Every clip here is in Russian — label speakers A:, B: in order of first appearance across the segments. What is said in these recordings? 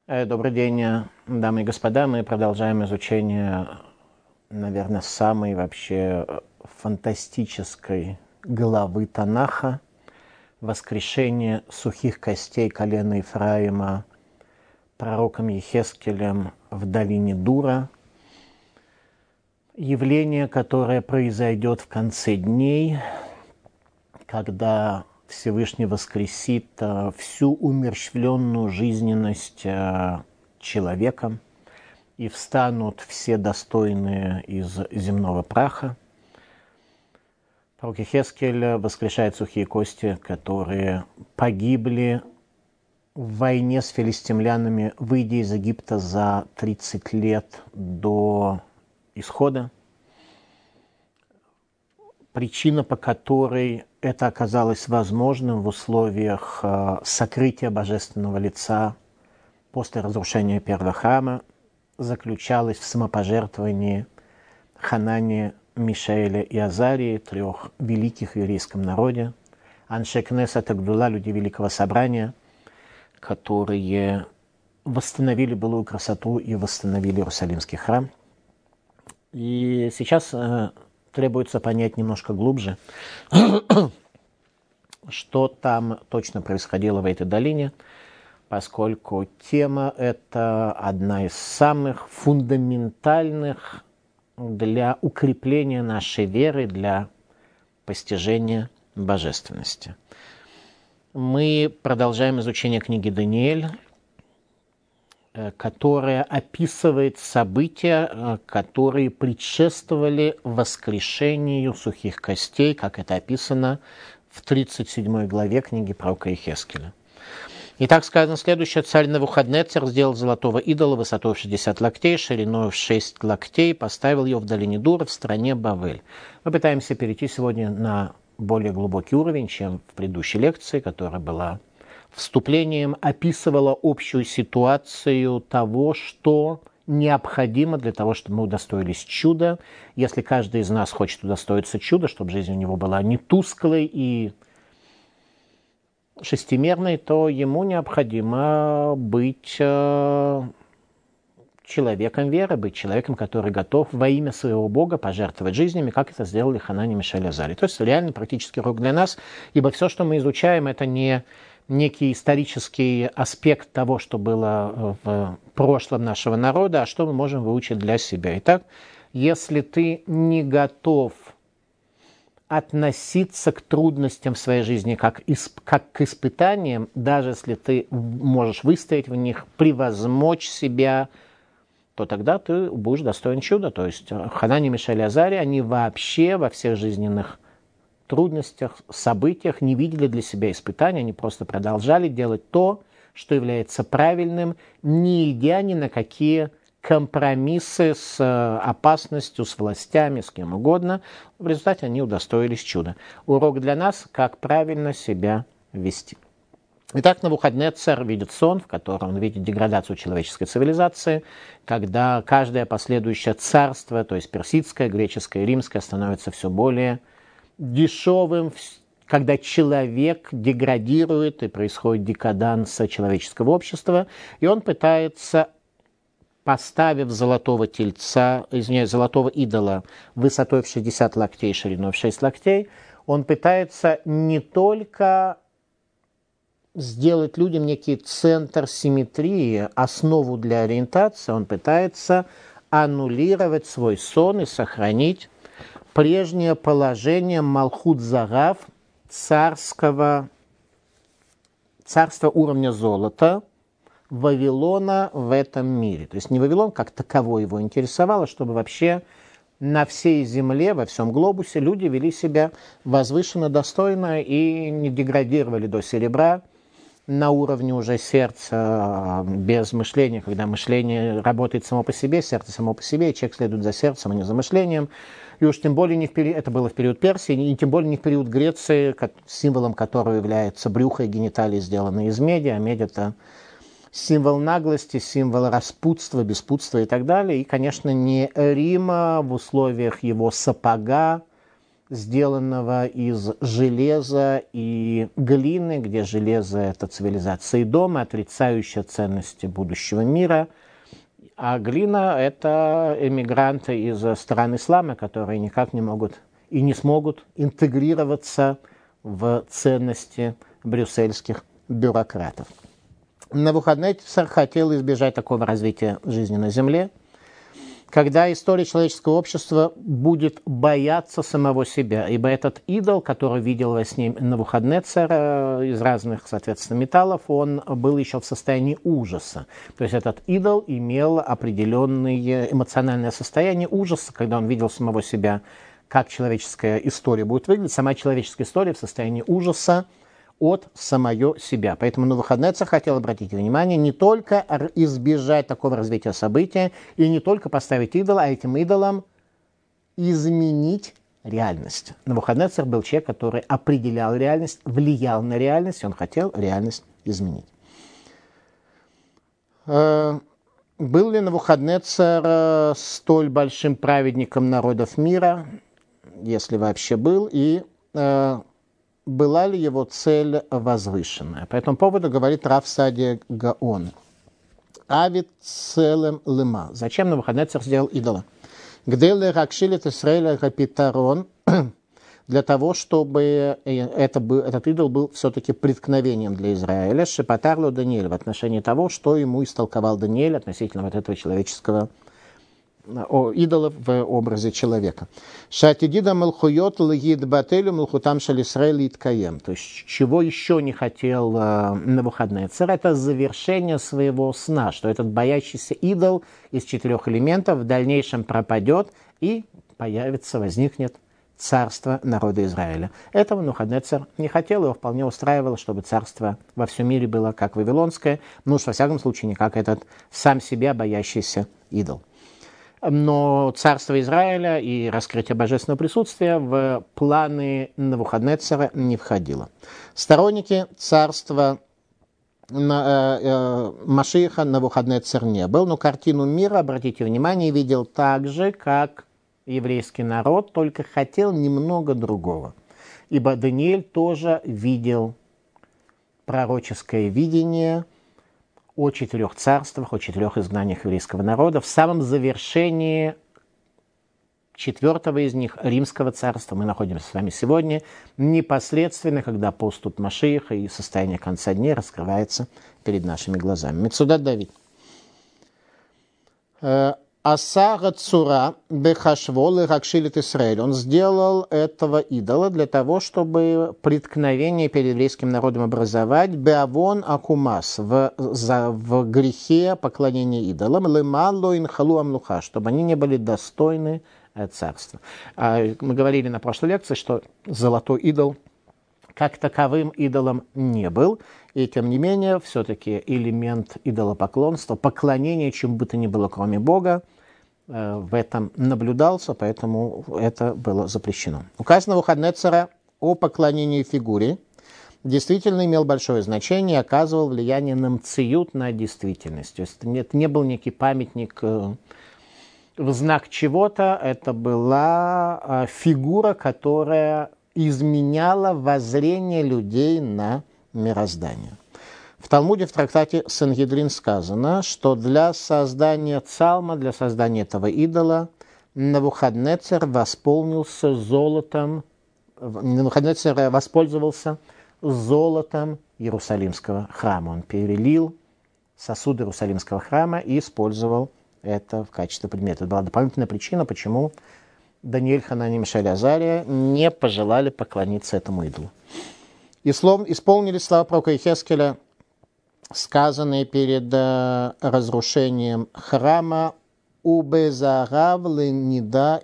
A: Добрый день, дамы и господа. Мы продолжаем изучение, наверное, самой вообще фантастической главы Танаха «Воскрешение сухих костей колена Ефраима» пророком Ехескелем в долине Дура. Явление, которое произойдет в конце дней, когда Всевышний воскресит всю умерщвленную жизненность человека, и встанут все достойные из земного праха. Пророк Ехескель воскрешает сухие кости, которые погибли в войне с филистимлянами, выйдя из Египта за 30 лет до исхода. Причина, по которой это оказалось возможным в условиях сокрытия божественного лица после разрушения первого храма, заключалась в самопожертвовании Ханании, Мишаэля и Азарии, трех великих в еврейском народе, Аншей Кнесет Агдула, люди Великого Собрания, которые восстановили былую красоту и восстановили Иерусалимский храм. И сейчас требуется понять немножко глубже, что там точно происходило в этой долине, поскольку тема эта одна из самых фундаментальных для укрепления нашей веры, для постижения божественности. Мы продолжаем изучение книги Даниэль, которая описывает события, которые предшествовали воскрешению сухих костей, как это описано в 37 главе книги пророка Ехескеля. И так сказано следующее: царь Навуходнецар сделал золотого идола высотой в 60 локтей, шириной в 6 локтей, поставил ее в долине Дура в стране Бавель. Мы пытаемся перейти сегодня на более глубокий уровень, чем в предыдущей лекции, которая была вступлением, описывала общую ситуацию того, что необходимо для того, чтобы мы удостоились чуда. Если каждый из нас хочет удостоиться чуда, чтобы жизнь у него была не тусклой и шестимерной, то ему необходимо быть человеком веры, быть человеком, который готов во имя своего Бога пожертвовать жизнями, как это сделали Ханани, Мишаэль и Азарий. То есть реально практический урок для нас, ибо все, что мы изучаем, это не некий исторический аспект того, что было в прошлом нашего народа, а что мы можем выучить для себя. Итак, если ты не готов относиться к трудностям в своей жизни как к испытаниям, даже если ты можешь выстоять в них, превозмочь себя, то тогда ты будешь достоин чуда. То есть Ханани, Мишаэль и Азарий, они вообще во всех жизненных трудностях, событиях не видели для себя испытания, они просто продолжали делать то, что является правильным, не идя ни на какие компромиссы с опасностью, с властями, с кем угодно. В результате они удостоились чуда. Урок для нас, как правильно себя вести. Итак, Навуходнецар видит сон, в котором он видит деградацию человеческой цивилизации, когда каждое последующее царство, то есть персидское, греческое, римское, становится все более дешевым, когда человек деградирует и происходит декаданс человеческого общества, и он пытается, поставив золотого идола высотой в 60 локтей, шириной в 6 локтей, он пытается не только сделать людям некий центр симметрии, основу для ориентации, он пытается аннулировать свой сон и сохранить прежнее положение Малхут Зарав, царства уровня золота, Вавилона в этом мире. То есть не Вавилон как таковой его интересовало, чтобы вообще на всей земле, во всем глобусе люди вели себя возвышенно, достойно и не деградировали до серебра на уровне уже сердца, без мышления, когда мышление работает само по себе, сердце само по себе, и человек следует за сердцем, а не за мышлением. И уж тем более не в период, это было в период Персии, и тем более не в период Греции, символом которого является брюхо и гениталии, сделанные из меди, а медь — это символ наглости, символ распутства, беспутства и так далее. И, конечно, не Рима в условиях его сапога, сделанного из железа и глины, где железо – это цивилизация Идома, отрицающая ценности будущего мира, а глина – это эмигранты из стран ислама, которые никак не могут и не смогут интегрироваться в ценности брюссельских бюрократов. Навуходоносор хотел избежать такого развития жизни на земле, когда история человеческого общества будет бояться самого себя, ибо этот идол, который видел во сне Навуходоносор из разных, соответственно, металлов, он был еще в состоянии ужаса. То есть этот идол имел определенное эмоциональное состояние ужаса, когда он видел самого себя, как человеческая история будет выглядеть, сама человеческая история в состоянии ужаса от самого себя. Поэтому Навуходоносор хотел обратить внимание не только избежать такого развития события и не только поставить идола, а этим идолом изменить реальность. Навуходоносор был человек, который определял реальность, влиял на реальность, и он хотел реальность изменить. Был ли Навуходоносор столь большим праведником народов мира, если вообще был, и была ли его цель возвышенная? По этому поводу говорит Рав Садия Гаон. Авид целым лыма. Зачем Навуходоносор сделал идола? Где ракшилит Исраэля рапитарон, для того, чтобы этот идол был все-таки преткновением для Израиля, шепатарло Даниэль, в отношении того, что ему истолковал Даниэль относительно вот этого человеческого идолов в образе человека. Шатидида мелхуйот лгид бателю мелхутам шаль Исраэль иткаем. То есть, чего еще не хотел Навуходоносор, это завершение своего сна, что этот боящийся идол из 4 элементов в дальнейшем пропадет и появится, возникнет царство народа Израиля. Этого Навуходоносор не хотел, его вполне устраивало, чтобы царство во всем мире было как вавилонское, ну уж во всяком случае не как этот сам себя боящийся идол. Но царство Израиля и раскрытие божественного присутствия в планы Навуходоносора не входило. Сторонники царства Машиаха Навуходоносор не был, но картину мира, обратите внимание, видел так же, как еврейский народ, только хотел немного другого. Ибо Даниэль тоже видел пророческое видение о 4 царствах, о 4 изгнаниях еврейского народа. В самом завершении 4-го из них, Римского царства, мы находимся с вами сегодня, непосредственно, когда поступ Машиаха и состояние конца дней раскрывается перед нашими глазами. Мецудат Давид. Асара Цура Бехашвол и Ракшилит Исраэль. Он сделал этого идола для того, чтобы преткновение перед еврейским народом образовать. Беавон Акумас в грехе поклонения идолам. Лемалло инхалу амлуха, чтобы они не были достойны царства. Мы говорили на прошлой лекции, что золотой идол как таковым идолом не был. И тем не менее, все-таки элемент идолопоклонства, поклонения чему бы то ни было, кроме Бога, в этом наблюдался, поэтому это было запрещено. Указ Навуходоносора о поклонении фигуре действительно имел большое значение и оказывал влияние на мциют, на действительность. То есть это не был некий памятник в знак чего-то, это была фигура, которая изменяла воззрение людей на мироздание. В Талмуде, в трактате Сангедрин сказано, что для создания псалма, для создания этого идола, Навуходоносор воспользовался золотом Иерусалимского храма. Он перелил сосуды Иерусалимского храма и использовал это в качестве предмета. Это была дополнительная причина, почему Даниэль, Ханани, Мишаэль, Азария не пожелали поклониться этому идолу. И исполнились слова пророка Йехескеля, сказанные перед разрушением храма: «Убезаравам ленида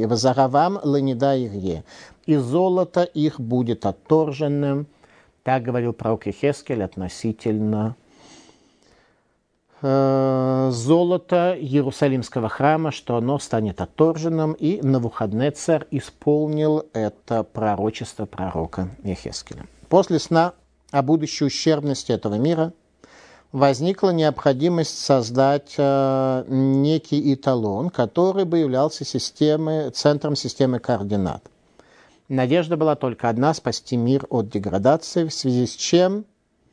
A: ирье», и золото их будет отторженным. Так говорил пророк Йехескель относительно золота Иерусалимского храма, что оно станет отторженным, и Навуходоносор исполнил это пророчество пророка Йехескеля. После сна о будущей ущербности этого мира возникла необходимость создать некий эталон, который бы являлся центром системы координат. Надежда была только одна — спасти мир от деградации, в связи с чем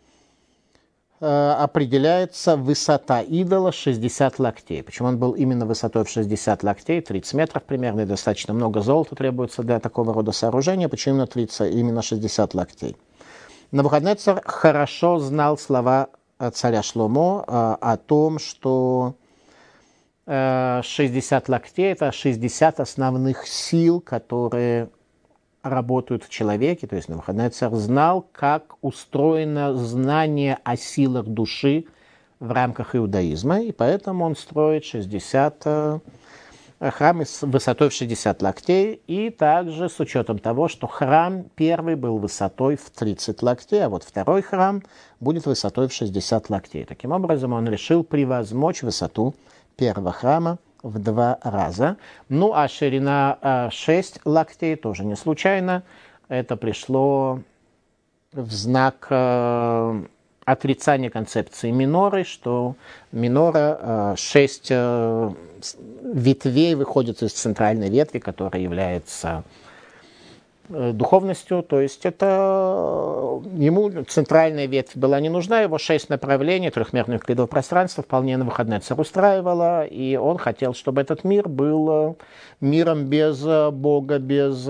A: определяется высота идола 60 локтей. Почему он был именно высотой в 60 локтей, 30 метров примерно, и достаточно много золота требуется для такого рода сооружения. Почему именно 30, именно 60 локтей? Навуходоносор хорошо знал слова царя Шломо о том, что 60 локтей — это 60 основных сил, которые работают в человеке. То есть Навуходоносор знал, как устроено знание о силах души в рамках иудаизма, и поэтому он строит 60 храмы с высотой в 60 локтей, и также с учетом того, что храм первый был высотой в 30 локтей, а вот второй храм будет высотой в 60 локтей. Таким образом, он решил превозмочь высоту первого храма в 2 раза. Ну, а ширина 6 локтей тоже не случайно. Это пришло в знак отрицания концепции миноры, что минора 6 ветвей выходит из центральной ветви, которая является духовностью, то есть это ему центральная ветвь была не нужна, его 6 направлений, трехмерных рядов пространства вполне Навуходоносор устраивало, и он хотел, чтобы этот мир был миром без Бога, без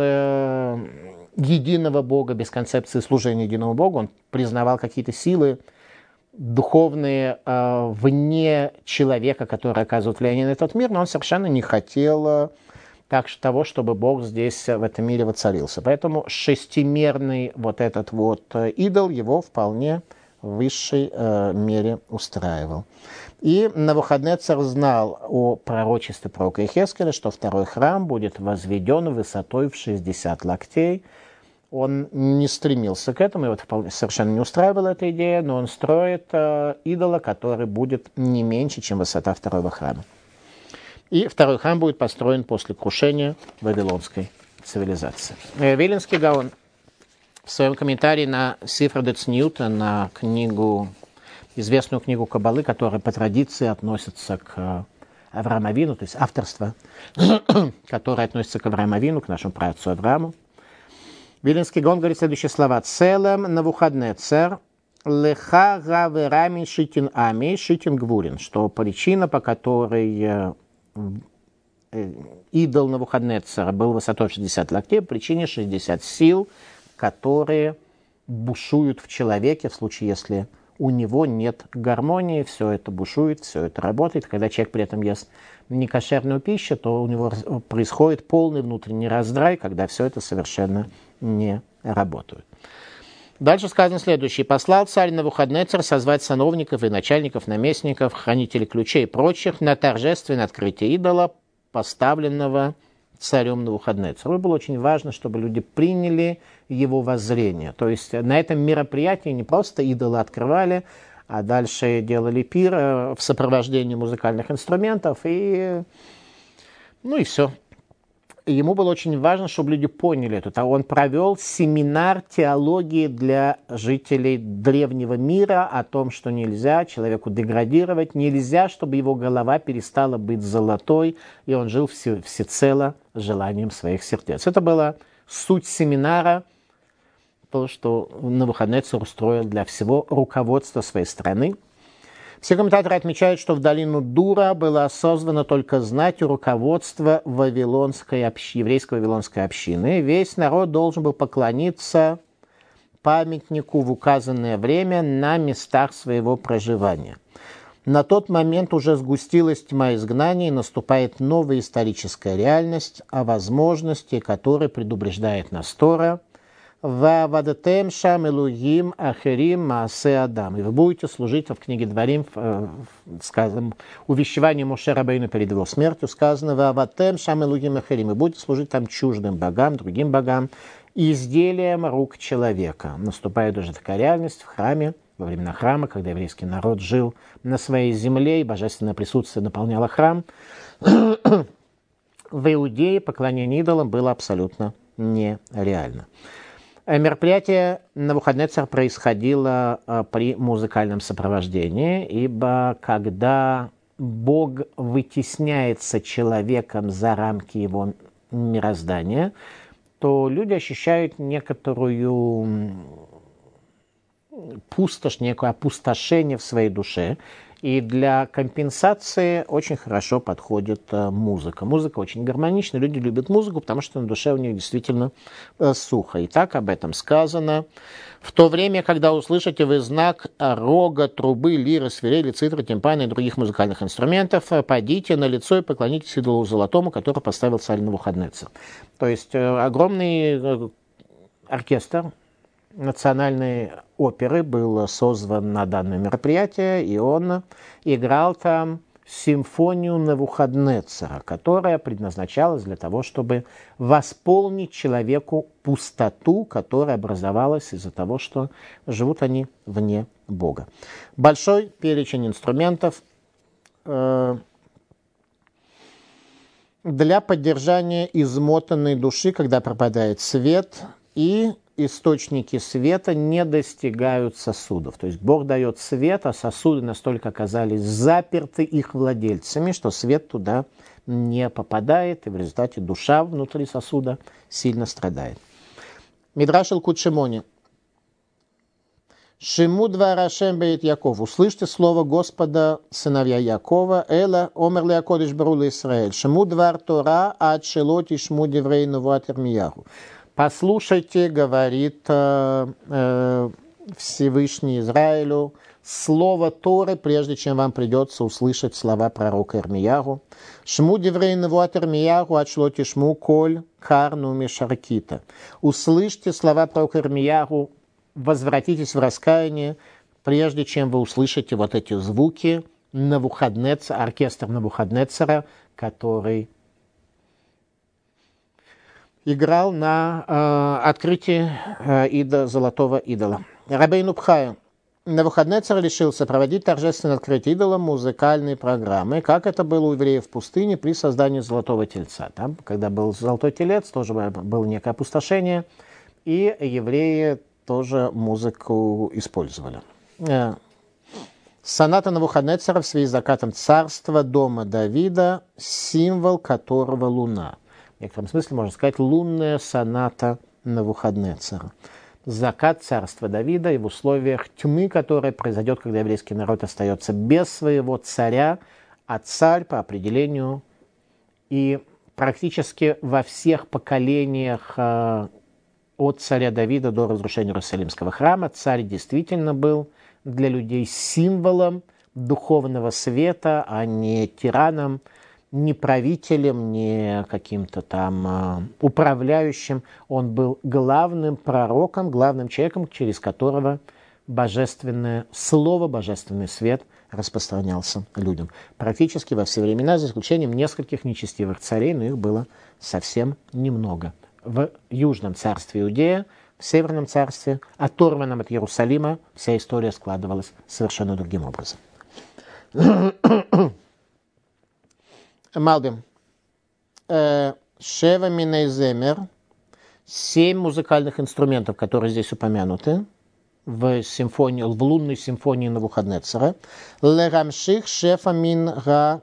A: единого Бога, без концепции служения единому Богу. Он признавал какие-то силы духовные вне человека, которые оказывают влияние на этот мир, но он совершенно не хотел того, чтобы Бог здесь, в этом мире, воцарился. Поэтому шестимерный вот этот вот идол его вполне в высшей мере устраивал. И Навуходоносор знал о пророчестве пророка Иехескеля, что второй храм будет возведен высотой в 60 локтей. Он не стремился к этому, его совершенно не устраивала эта идея, но он строит идола, который будет не меньше, чем высота второго храма. И второй храм будет построен после крушения вавилонской цивилизации. Виленский Гаон в своем комментарии на Сифра де Цниут, на книгу, известную книгу Каббалы, которая по традиции относится к Аврааму Авину, то есть авторство, которое относится к Аврааму Авину, к нашему праотцу Аврааму. Виленский Гаон говорит следующие слова: «Целем Навуходоносор леха гаве рамин шитин ами шитин гвурин», что причина, по которой идол Навуходоносора был высотой 60 локтей, по причине 60 сил, которые бушуют в человеке в случае, если у него нет гармонии, все это бушует, все это работает. Когда человек при этом ест некошерную пищу, то у него происходит полный внутренний раздрай, когда все это совершенно не работает. Дальше сказано следующее: «Послал царь Навуходоносор созвать сановников и начальников, наместников, хранителей ключей и прочих на торжественное открытие идола, поставленного царем Навуходоносором». Было очень важно, чтобы люди приняли его воззрение. То есть на этом мероприятии не просто идолы открывали, а дальше делали пир в сопровождении музыкальных инструментов и все. Ему было очень важно, чтобы люди поняли это. Он провел семинар теологии для жителей древнего мира о том, что нельзя человеку деградировать, нельзя, чтобы его голова перестала быть золотой, и он жил всецело желанием своих сердец. Это была суть семинара, то, что Навуходоносор устроил для всего руководства своей страны. Все комментаторы отмечают, что в долину Дура была создана только знать и руководство еврейской вавилонской общины. Весь народ должен был поклониться памятнику в указанное время на местах своего проживания. На тот момент уже сгустилась тьма изгнания, и наступает новая историческая реальность, о возможности которой предупреждает нас Тора. «Вавадатем шам элугим ахерим маасе адам». И вы будете служить, в книге Дворим, сказано, увещевание Моше Рабейну перед его смертью, сказано: «Вавадатем шам элугим ахерим». И будете служить там чуждым богам, другим богам, изделием рук человека. Наступает уже такая реальность в храме, во времена храма, когда еврейский народ жил на своей земле, и божественное присутствие наполняло храм. В Иудее поклонение идолам было абсолютно нереально. Мероприятие Навуходоносор происходило при музыкальном сопровождении, ибо когда Бог вытесняется человеком за рамки его мироздания, то люди ощущают некоторую пустошь, некое опустошение в своей душе. И для компенсации очень хорошо подходит музыка. Музыка очень гармонична, люди любят музыку, потому что на душе у них действительно сухо. И так об этом сказано. В то время, когда услышите вы знак рога, трубы, лиры, свирели, цитры, тимпана и других музыкальных инструментов, пойдите на лицо и поклонитесь идолу золотому, который поставил царь Навуходоносор. То есть огромный оркестр национальной оперы был созван на данное мероприятие, и он играл там симфонию Навуходоносора, которая предназначалась для того, чтобы восполнить человеку пустоту, которая образовалась из-за того, что живут они вне Бога. Большой перечень инструментов для поддержания измотанной души, когда пропадает свет, и источники света не достигают сосудов. То есть Бог дает свет, а сосуды настолько оказались заперты их владельцами, что свет туда не попадает, и в результате душа внутри сосуда сильно страдает. Мидраш Илкут Шимони. Шиму двара Ашем бeit Яков. Услышьте слово Господа, сыновья Якова. Эла омер ле акодеш бару ле Исраэль. Шиму двар Тора ад шело тишму деврей нувуат Ирмияху. Послушайте, говорит Всевышний Израилю, слово Торы, прежде чем вам придется услышать слова пророка Ирмиягу. Шму деврей навуат Ирмиягу отшло тишму коль карну мешаркита. Услышьте слова пророка Ирмиягу, возвратитесь в раскаяние, прежде чем вы услышите вот эти звуки Навуходоносора, оркестр Навуходоносора, который играл на открытии золотого идола. Рабейну Бхая. Навуходоносор решился проводить торжественное открытие идола музыкальной программы, как это было у евреев в пустыне при создании золотого тельца. Там, когда был золотой телец, тоже было некое опустошение, и евреи тоже музыку использовали. Соната Навуходоносора в связи с закатом царства дома Давида, символ которого луна. В некотором смысле можно сказать лунная соната Навуходоносора. Закат царства Давида и в условиях тьмы, которая произойдет, когда еврейский народ остается без своего царя, а царь по определению и практически во всех поколениях от царя Давида до разрушения Иерусалимского храма царь действительно был для людей символом духовного света, а не тираном, не правителем, не каким-то там управляющим. Он был главным пророком, главным человеком, через которого божественное слово, божественный свет распространялся людям. Практически во все времена, за исключением нескольких нечестивых царей, но их было совсем немного. В Южном царстве Иудея, в Северном царстве, оторванном от Иерусалима, вся история складывалась совершенно другим образом. Малбим. Шева минейземер. 7 музыкальных инструментов, которые здесь упомянуты в лунной симфонии Навуходоносора. Лерамших шефа мин га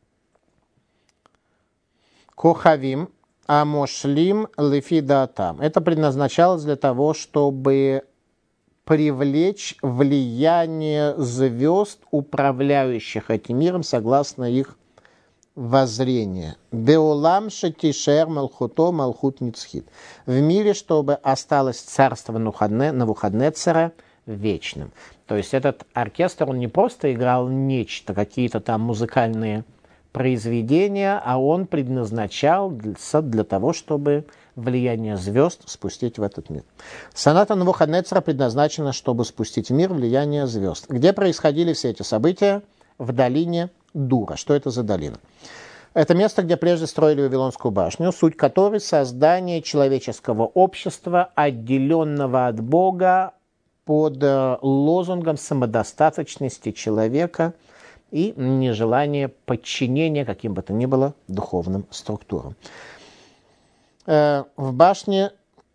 A: кохавим амошлим лефидатам. Это предназначалось для того, чтобы привлечь влияние звезд, управляющих этим миром, согласно их воззрение. Деолам шетишер малхуто малхут ницхит. В мире, чтобы осталось царство Навуходоносора вечным. То есть этот оркестр, он не просто играл нечто, какие-то там музыкальные произведения, а он предназначался для того, чтобы влияние звезд спустить в этот мир. Соната Навуходоносора предназначена, чтобы спустить в мир влияние звезд. Где происходили все эти события? В долине Дура. Что это за долина? Это место, где прежде строили Вавилонскую башню, суть которой создание человеческого общества, отделенного от Бога под лозунгом самодостаточности человека и нежелание подчинения каким бы то ни было духовным структурам. В башне,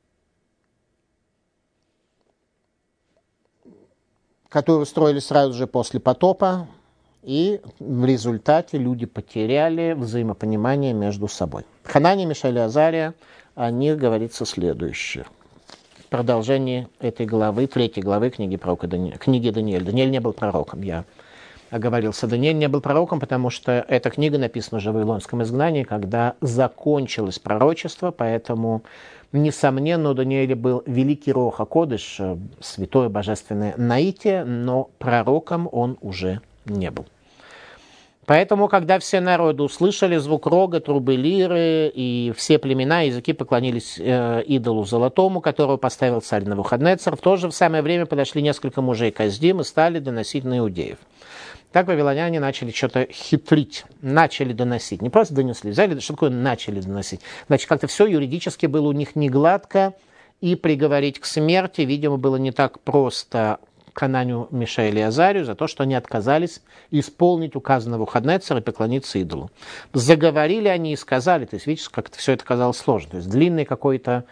A: которую строили сразу же после потопа, и в результате люди потеряли взаимопонимание между собой. Ханания, Мишаэль и Азария о них говорится следующее. Продолжение этой главы, 3 главы книги Даниэля. Даниэль не был пророком, я оговорился. Даниэль не был пророком, потому что эта книга написана уже в Вавилонском изгнании, когда закончилось пророчество, поэтому, несомненно, у Даниэля был великий Руах ха-Кодеш, святое божественное наитие, но пророком он уже не был. Поэтому, когда все народы услышали звук рога, трубы, лиры, и все племена, языки поклонились идолу золотому, которого поставил царь Навуходоносор, в то же самое время подошли несколько мужей Каздим и стали доносить на иудеев. Так вавилоняне начали что-то хитрить, начали доносить. Не просто донесли, взяли, что такое начали доносить? Значит, как-то все юридически было у них не гладко, и приговорить к смерти, видимо, было не так просто Хананию, Мишаэлю и Азарию за то, что они отказались исполнить указ Навуходоносора и поклониться идолу. Заговорили они и сказали, то есть, видите, как-то все это казалось сложно. То есть, длинный какой-то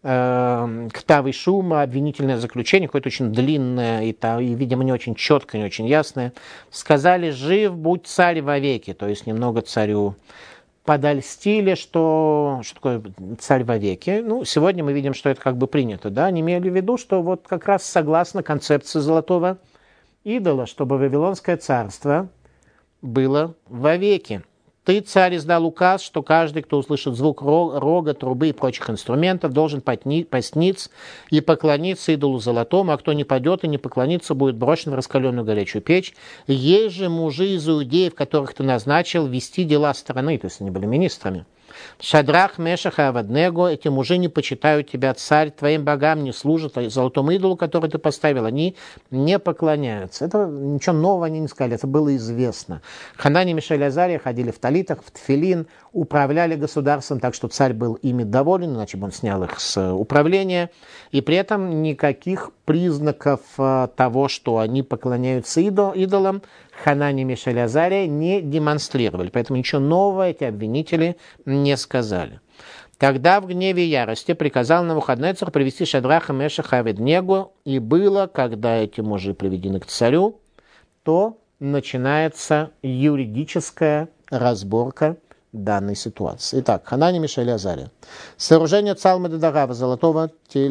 A: ктавый шум, обвинительное заключение, какое-то очень длинное и, видимо, не очень четкое, не очень ясное. Сказали: жив будь царь вовеки, то есть немного царю подольстили, что такое царь вовеки. Ну, сегодня мы видим, что это как бы принято, да, они имели в виду, что вот как раз согласно концепции золотого идола, чтобы Вавилонское царство было вовеки. Ты, царь, издал указ, что каждый, кто услышит звук рога, трубы и прочих инструментов, должен поститься и поклониться идолу золотому, а кто не пойдет и не поклонится, будет брошен в раскаленную горячую печь. Есть же мужи из иудеев, которых ты назначил, вести дела страны, то есть они были министрами. Шадрах, Мешах и Аваднего, эти мужи не почитают тебя, царь, твоим богам не служат, золотому идолу, который ты поставил, они не поклоняются. Это ничего нового они не сказали, это было известно. Ханани, Мишаэль и Азария ходили в талитах, в тфилин, управляли государством, так что царь был ими доволен, иначе бы он снял их с управления. И при этом никаких признаков того, что они поклоняются идолам, Ханани, Мишаэль и Азария не демонстрировали. Поэтому ничего нового эти обвинители не сказали. Тогда в гневе и ярости приказал Навуходоносор привести Шадраха, Мешаха и Аведнегу, и было, когда эти мужи приведены к царю, то начинается юридическая разборка данной ситуации. Итак, Ханани, Мишаэль и Азария. Сооружение Цалма Дедагава, золотого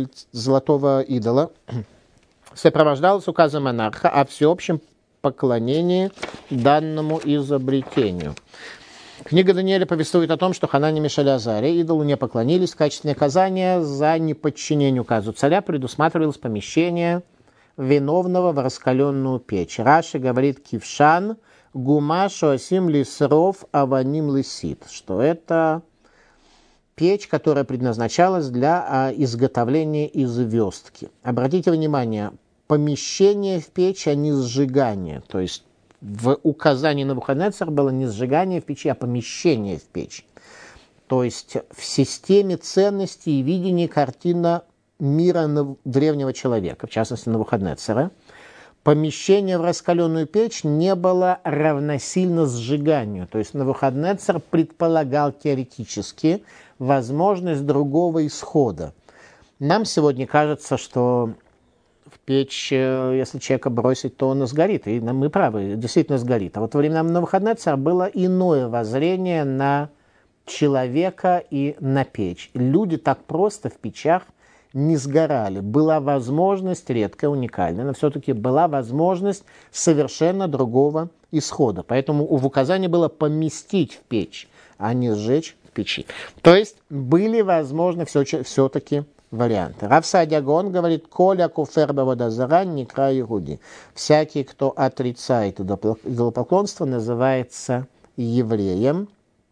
A: идола, сопровождалось указом монарха о всеобщем поклонении данному изобретению. Книга Даниэля повествует о том, что Ханани, Мишаэль и Азария идолу не поклонились. В качестве наказания за неподчинение указу царя предусматривалось помещение виновного в раскаленную печь. Раши говорит: кившан гума шоасим лисров аваним лисит, что это печь, которая предназначалась для изготовления известки. Обратите внимание, помещение в печь, а не сжигание. То есть в указании Навуходоносора было не сжигание в печи, а помещение в печь. То есть в системе ценностей и видения картина мира древнего человека, в частности Навуходоносора, помещение в раскаленную печь не было равносильно сжиганию. То есть Навуходоносор предполагал теоретически возможность другого исхода. Нам сегодня кажется, что в печь, если человека бросить, то он сгорит. И мы правы, действительно сгорит. А вот во времена Навуходоносора было иное воззрение на человека и на печь. Люди так просто в печах не сгорали. Была возможность, редкая, уникальная, но все-таки была возможность совершенно другого исхода. Поэтому в указании было поместить в печь, а не сжечь в печи. То есть были возможны все-таки варианты. Рав Сааdia Гаон говорит: «Коля куфер баводазара никра иуди». Всякий, кто отрицает идолопоклонство, называется евреем.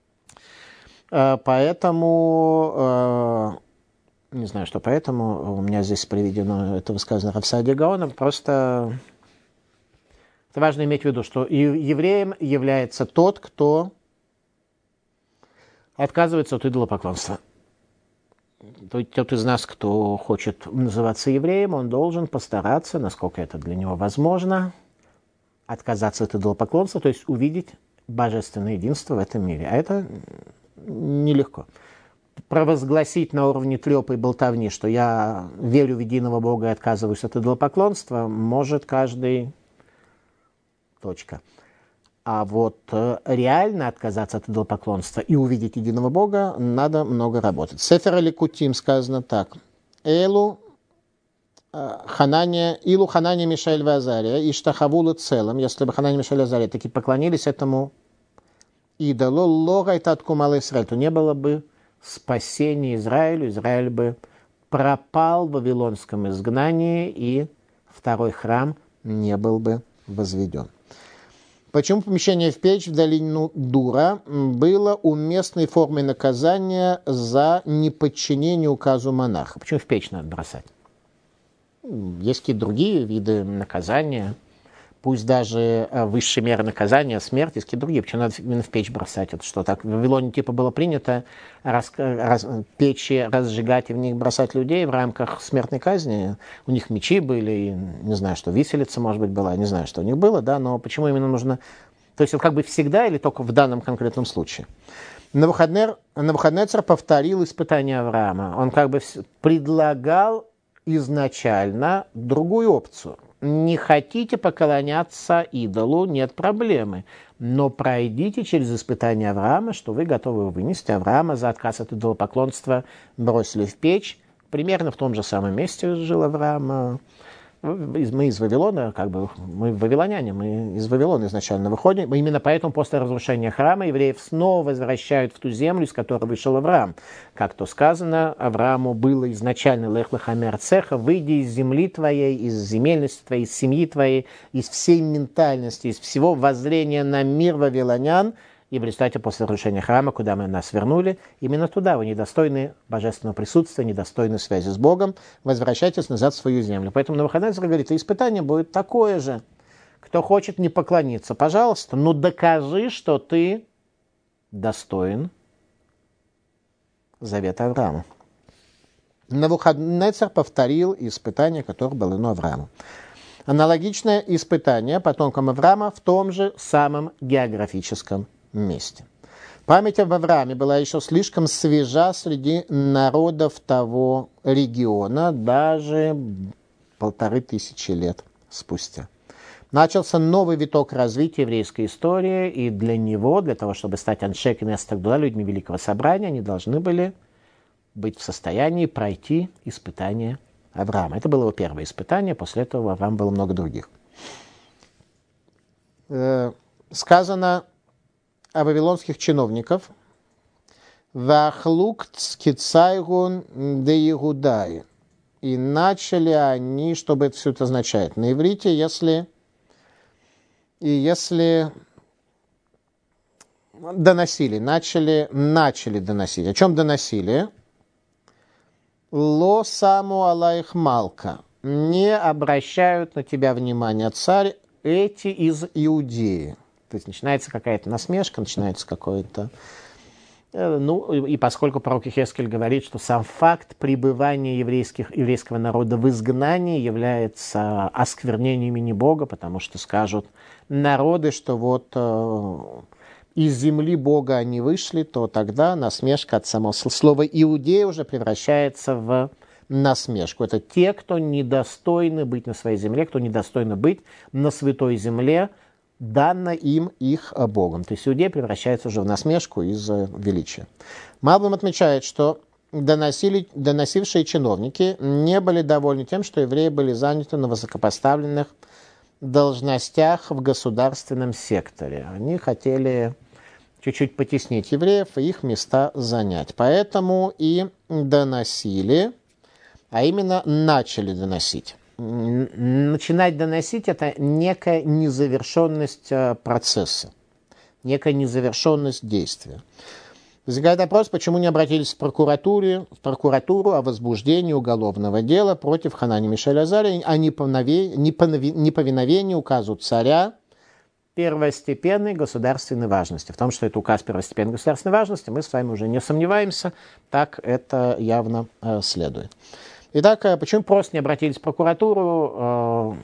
A: Поэтому, не знаю, что поэтому, у меня здесь приведено это высказано Рав Сааdia Гаона, просто это важно иметь в виду, что евреем является тот, кто отказывается от идолопоклонства. Тот из нас, кто хочет называться евреем, он должен постараться, насколько это для него возможно, отказаться от идолопоклонства, то есть увидеть божественное единство в этом мире. А это нелегко. Провозгласить на уровне трёпа и болтовни, что я верю в единого Бога и отказываюсь от идолопоклонства, может каждый. Точка. А вот реально отказаться от идолопоклонства и увидеть единого Бога надо много работать. В Сефер Ликутим сказано так. Илу Ханания, Мишаэль и Азария, и Штахавула целым, если бы Ханания, Мишаэль и Азария таки поклонились этому идолу, лога и татку мало Израиль, то не было бы спасения Израилю, Израиль бы пропал в вавилонском изгнании, и второй храм не был бы возведен. Почему помещение в печь в долину Дура было уместной формой наказания за неподчинение указу монаха? Почему в печь надо бросать? Есть какие-то другие виды наказания, пусть даже высшая мера наказания, смерть, есть какие-то другие. Почему надо именно в печь бросать? Это что, так в Вавилоне типа было принято печи разжигать и в них бросать людей в рамках смертной казни? У них мечи были, и, не знаю, что виселица, может быть, была, не знаю, что у них было, да, но почему именно нужно... То есть, как бы всегда или только в данном конкретном случае? Навуходоносор повторил испытание Авраама. Он как бы предлагал изначально другую опцию. Не хотите поклоняться идолу, нет проблемы. Но пройдите через испытание Авраама, что вы готовы вынести. Авраама за отказ от идолопоклонства бросили в печь. Примерно в том же самом месте жил Авраам. Мы из Вавилона, как бы, мы вавилоняне, мы из Вавилона изначально выходим. Именно поэтому после разрушения храма евреев снова возвращают в ту землю, из которой вышел Авраам. Как то сказано, Аврааму было изначально лех лехамер цеха, выйди из земли твоей, из земельности твоей, из семьи твоей, из всей ментальности, из всего воззрения на мир вавилонян. И в результате после разрушения храма, куда мы нас вернули, именно туда вы недостойны божественного присутствия, недостойны связи с Богом, возвращайтесь назад в свою землю. Поэтому Навуходоносор говорит, и испытание будет такое же. Кто хочет не поклониться, пожалуйста, но докажи, что ты достоин завета Авраама. Навуходоносор повторил испытание, которое было дано Аврааму. Аналогичное испытание потомкам Авраама в том же самом географическом месте. Память об Аврааме была еще слишком свежа среди народов того региона, даже 1500 лет спустя. Начался новый виток развития еврейской истории, и для него, для того, чтобы стать Аншей Кнессет Гдула, людьми Великого Собрания, они должны были быть в состоянии пройти испытание Авраама. Это было его первое испытание, после этого у Авраама было много других. Сказано о вавилонских чиновников «Вахлук цкицайгун де Иудаи». И начали они, что бы это все это означает? На иврите, если доносили, начали доносить. О чем доносили? «Ло саму алаих малка». Не обращают на тебя внимания, царь, эти из Иудеи. То есть начинается какая-то насмешка, начинается какое-то... и поскольку пророк Йехескель говорит, что сам факт пребывания еврейского народа в изгнании является осквернением имени Бога, потому что скажут народы, что вот из земли Бога они вышли, то тогда насмешка от самого слова «иудея» уже превращается в насмешку. Это те, кто недостойны быть на своей земле, кто недостойны быть на святой земле, дано им их Богом. То есть иудеи превращаются уже в насмешку из-за величия. Малбим отмечает, что доносившие чиновники не были довольны тем, что евреи были заняты на высокопоставленных должностях в государственном секторе. Они хотели чуть-чуть потеснить евреев и их места занять. Поэтому и доносили, а именно начали доносить. Начинать доносить – это некая незавершенность процесса, некая незавершенность действия. Возникает вопрос, почему не обратились в прокуратуру о возбуждении уголовного дела против Ханании, Мишаэля и Азарии о неповиновении указу царя первостепенной государственной важности. В том, что это указ первостепенной государственной важности, мы с вами уже не сомневаемся, так это явно следует. Итак, почему просто не обратились в прокуратуру,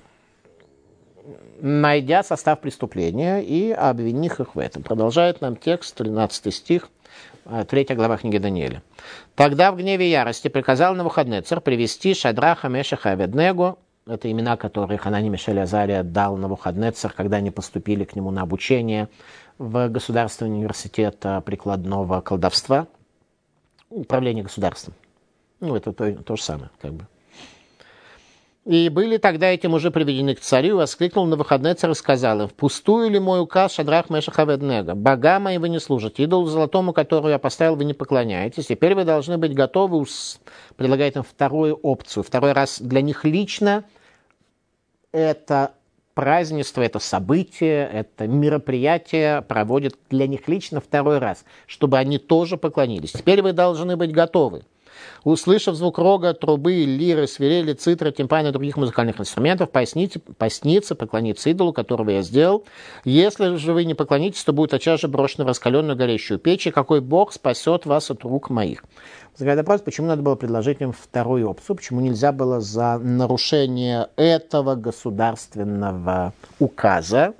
A: найдя состав преступления и обвинив их в этом? Продолжает нам текст, 13 стих, 3 глава книги Даниэля. «Тогда в гневе и ярости приказал Навуходоносор привести Шадраха, Мешаха и Аведнего Это имена, которые Ханани, Мишель и Азария дал Навуходоносор, когда они поступили к нему на обучение в Государственный университет прикладного колдовства, управление государством. Это то же самое, как бы. И были тогда этим уже приведены к царю, воскликнул Навуходоносор и сказал им: «Впустую ли мой указ, Шадрах, Мешах, Аведнего? Бога мои вы не служите, идолу золотому, которую я поставил, вы не поклоняетесь. Теперь вы должны быть готовы», предлагает им вторую опцию. Второй раз для них лично это празднество, это событие, это мероприятие проводит для них лично второй раз, чтобы они тоже поклонились. Теперь вы должны быть готовы. Услышав звук рога, трубы, лиры, свирели, цитры, тимпаны и других музыкальных инструментов, поститься, поклониться идолу, которого я сделал. Если же вы не поклонитесь, то будет тотчас же брошено в раскаленную горящую печь, и какой Бог спасет вас от рук моих. Возникает вопрос, почему надо было предложить им вторую опцию, почему нельзя было за нарушение этого государственного указа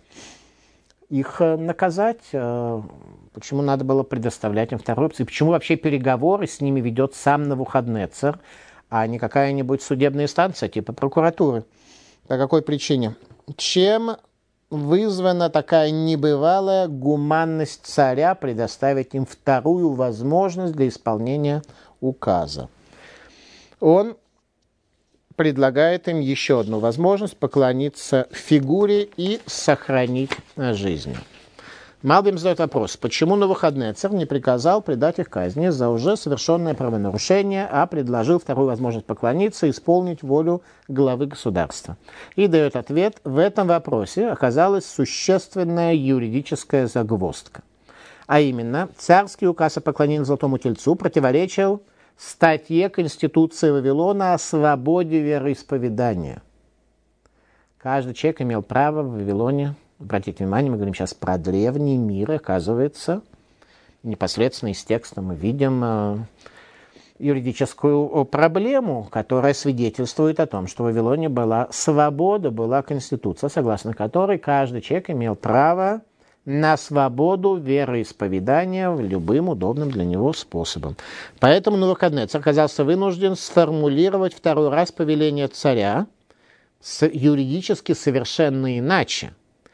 A: их наказать, почему надо было предоставлять им вторую опцию, почему вообще переговоры с ними ведет сам Навуходоносор, а не какая-нибудь судебная инстанция, типа прокуратуры. По какой причине? Чем вызвана такая небывалая гуманность царя предоставить им вторую возможность для исполнения указа? Он предлагает им еще одну возможность поклониться фигуре и сохранить жизнь. Малбим задает вопрос, почему Навуходоносор не приказал предать их казни за уже совершенное правонарушение, а предложил вторую возможность поклониться и исполнить волю главы государства. И дает ответ, в этом вопросе оказалась существенная юридическая загвоздка. А именно, царский указ о поклонении золотому тельцу противоречил статье Конституции Вавилона о свободе вероисповедания. Каждый человек имел право в Вавилоне. Обратите внимание, мы говорим сейчас про древний мир, оказывается, непосредственно из текста мы видим юридическую проблему, которая свидетельствует о том, что в Вавилоне была свобода, была конституция, согласно которой каждый человек имел право на свободу вероисповедания любым удобным для него способом. Поэтому Навуходоносор оказался вынужден сформулировать второй раз повеление царя юридически совершенно иначе.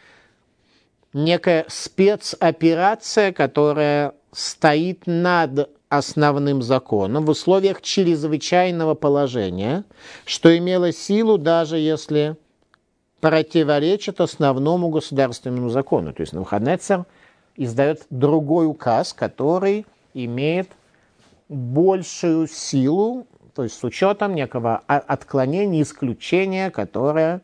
A: Некая спецоперация, которая стоит над основным законом в условиях чрезвычайного положения, что имело силу, даже если противоречит основному государственному закону. То есть Навуходоносор издает другой указ, который имеет большую силу, то есть с учетом некого отклонения, исключения, которое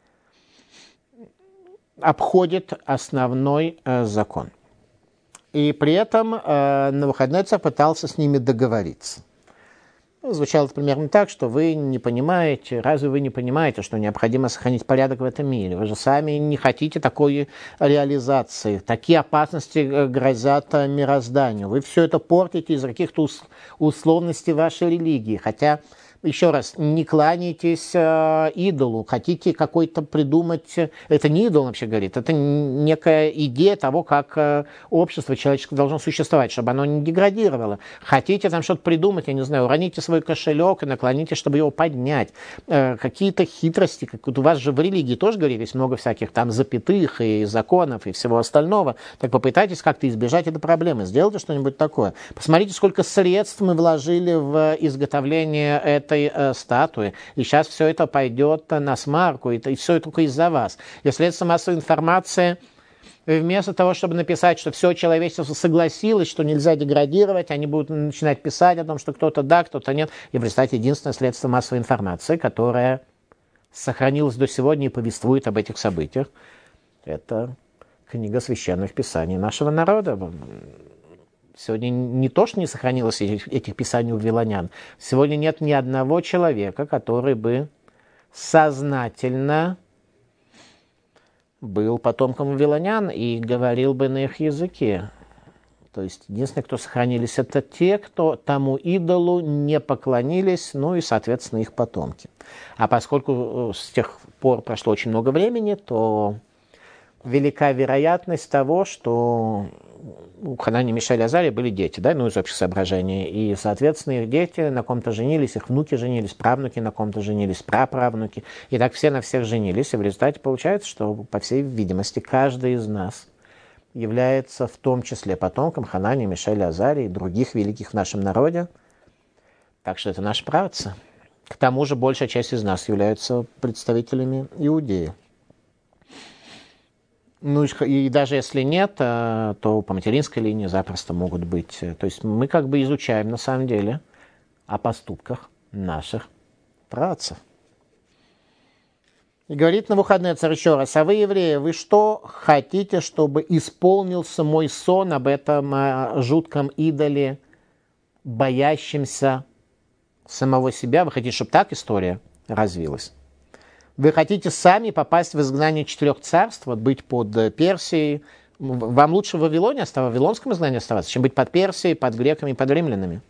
A: обходит основной закон. И при этом Навуходоносор пытался с ними договориться. Звучало это примерно так, что вы не понимаете, разве вы не понимаете, что необходимо сохранить порядок в этом мире? Вы же сами не хотите такой реализации. Такие опасности грозят мирозданию. Вы все это портите из каких-то условностей вашей религии. Хотя, еще раз, не кланяйтесь идолу, хотите какой-то придумать... Это не идол, вообще говорит, это некая идея того, как общество человеческое должно существовать, чтобы оно не деградировало. Хотите там что-то придумать, я не знаю, уроните свой кошелек и наклоните, чтобы его поднять. Какие-то хитрости, как вот у вас же в религии тоже, говорит, есть много всяких там запятых и законов и всего остального. Так попытайтесь как-то избежать этой проблемы, сделайте что-нибудь такое. Посмотрите, сколько средств мы вложили в изготовление этой статуи, и сейчас все это пойдет на смарку, и все это только из-за вас. И средства массовой информации, вместо того, чтобы написать, что все человечество согласилось, что нельзя деградировать, они будут начинать писать о том, что кто-то да, кто-то нет. И, представьте, единственное средство массовой информации, которое сохранилось до сегодня и повествует об этих событиях, это книга священных писаний нашего народа. Сегодня не то, что не сохранилось этих писаний у вавилонян, сегодня нет ни одного человека, который бы сознательно был потомком вавилонян и говорил бы на их языке. То есть единственное, кто сохранились, это те, кто тому идолу не поклонились, ну и, соответственно, их потомки. А поскольку с тех пор прошло очень много времени, то велика вероятность того, что у Ханани, Мишаэля, Азарии были дети, да, ну, из общих соображений. И, соответственно, их дети на ком-то женились, их внуки женились, правнуки на ком-то женились, праправнуки. И так все на всех женились. И в результате получается, что, по всей видимости, каждый из нас является в том числе потомком Ханани, Мишаэля, Азарии и других великих в нашем народе. Так что это наши праотцы. К тому же большая часть из нас являются представителями Иудеи. Ну и даже если нет, то по материнской линии запросто могут быть. То есть мы как бы изучаем на самом деле о поступках наших праотцев. И говорит Навуходоносор еще раз: а вы, евреи, вы что хотите, чтобы исполнился мой сон об этом жутком идоле, боящемся самого себя? Вы хотите, чтобы так история развилась? Вы хотите сами попасть в изгнание 4 царств, вот быть под Персией? Вам лучше в Вавилоне оставаться, в Вавилонском изгнании оставаться, чем быть под Персией, под греками, под римлянами.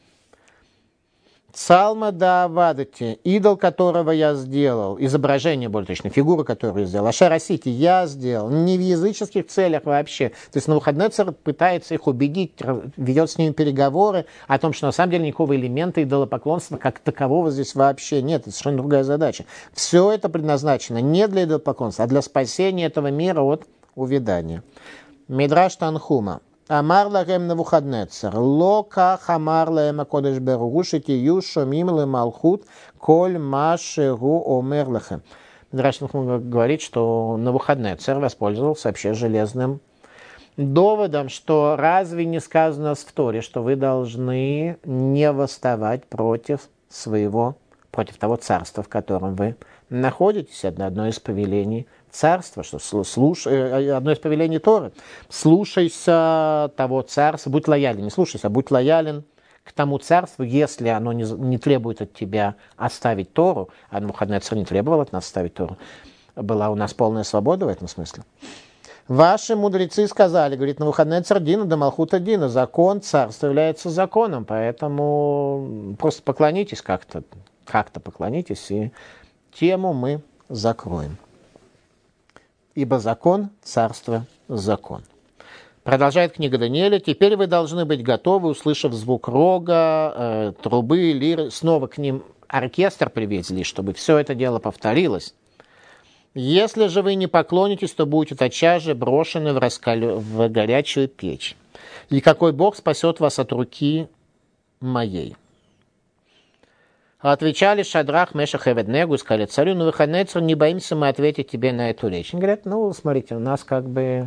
A: Цалма да Авадати, идол которого я сделал, изображение, более точно, фигуру, которую я сделал, Ашарасити я сделал, не в языческих целях вообще. То есть Навуходоносор пытается их убедить, ведет с ними переговоры о том, что на самом деле никакого элемента идолопоклонства как такового здесь вообще нет. Это совершенно другая задача. Все это предназначено не для идолопоклонства, а для спасения этого мира от увядания. Мидраш Танхума. Амар лахем Навуходоносор, лока хамар лаем акодеш беругу, шетию шомим ле малхут, коль машеру омер лахем. Мидраш Танхума говорит, что Навуходоносор воспользовался вообще железным доводом, что разве не сказано в Торе, что вы должны не восставать против того царства, в котором вы находитесь, это одно из повелений царства, что одно из повелений Торы. Слушайся того царства, будь лоялен, не слушайся, а будь лоялен к тому царству, если оно не требует от тебя оставить Тору, а Навуходоносор не требовал от нас оставить Тору, была у нас полная свобода в этом смысле. Ваши мудрецы сказали, говорит Навуходоносор, Дина да Малхута Дина, закон царства является законом, поэтому просто поклонитесь как-то поклонитесь, и тему мы закроем. Ибо закон, царство, закон. Продолжает книга Даниэля. Теперь вы должны быть готовы, услышав звук рога, трубы, лиры. Снова к ним оркестр привезли, чтобы все это дело повторилось. Если же вы не поклонитесь, то будете тотчас же брошены в горячую печь. И какой Бог спасет вас от руки моей? Отвечали Шадрах, Мешах и Аведнего, сказали царю: Навуходоносор, не боимся мы ответить тебе на эту речь. Они говорят: смотрите, у нас как бы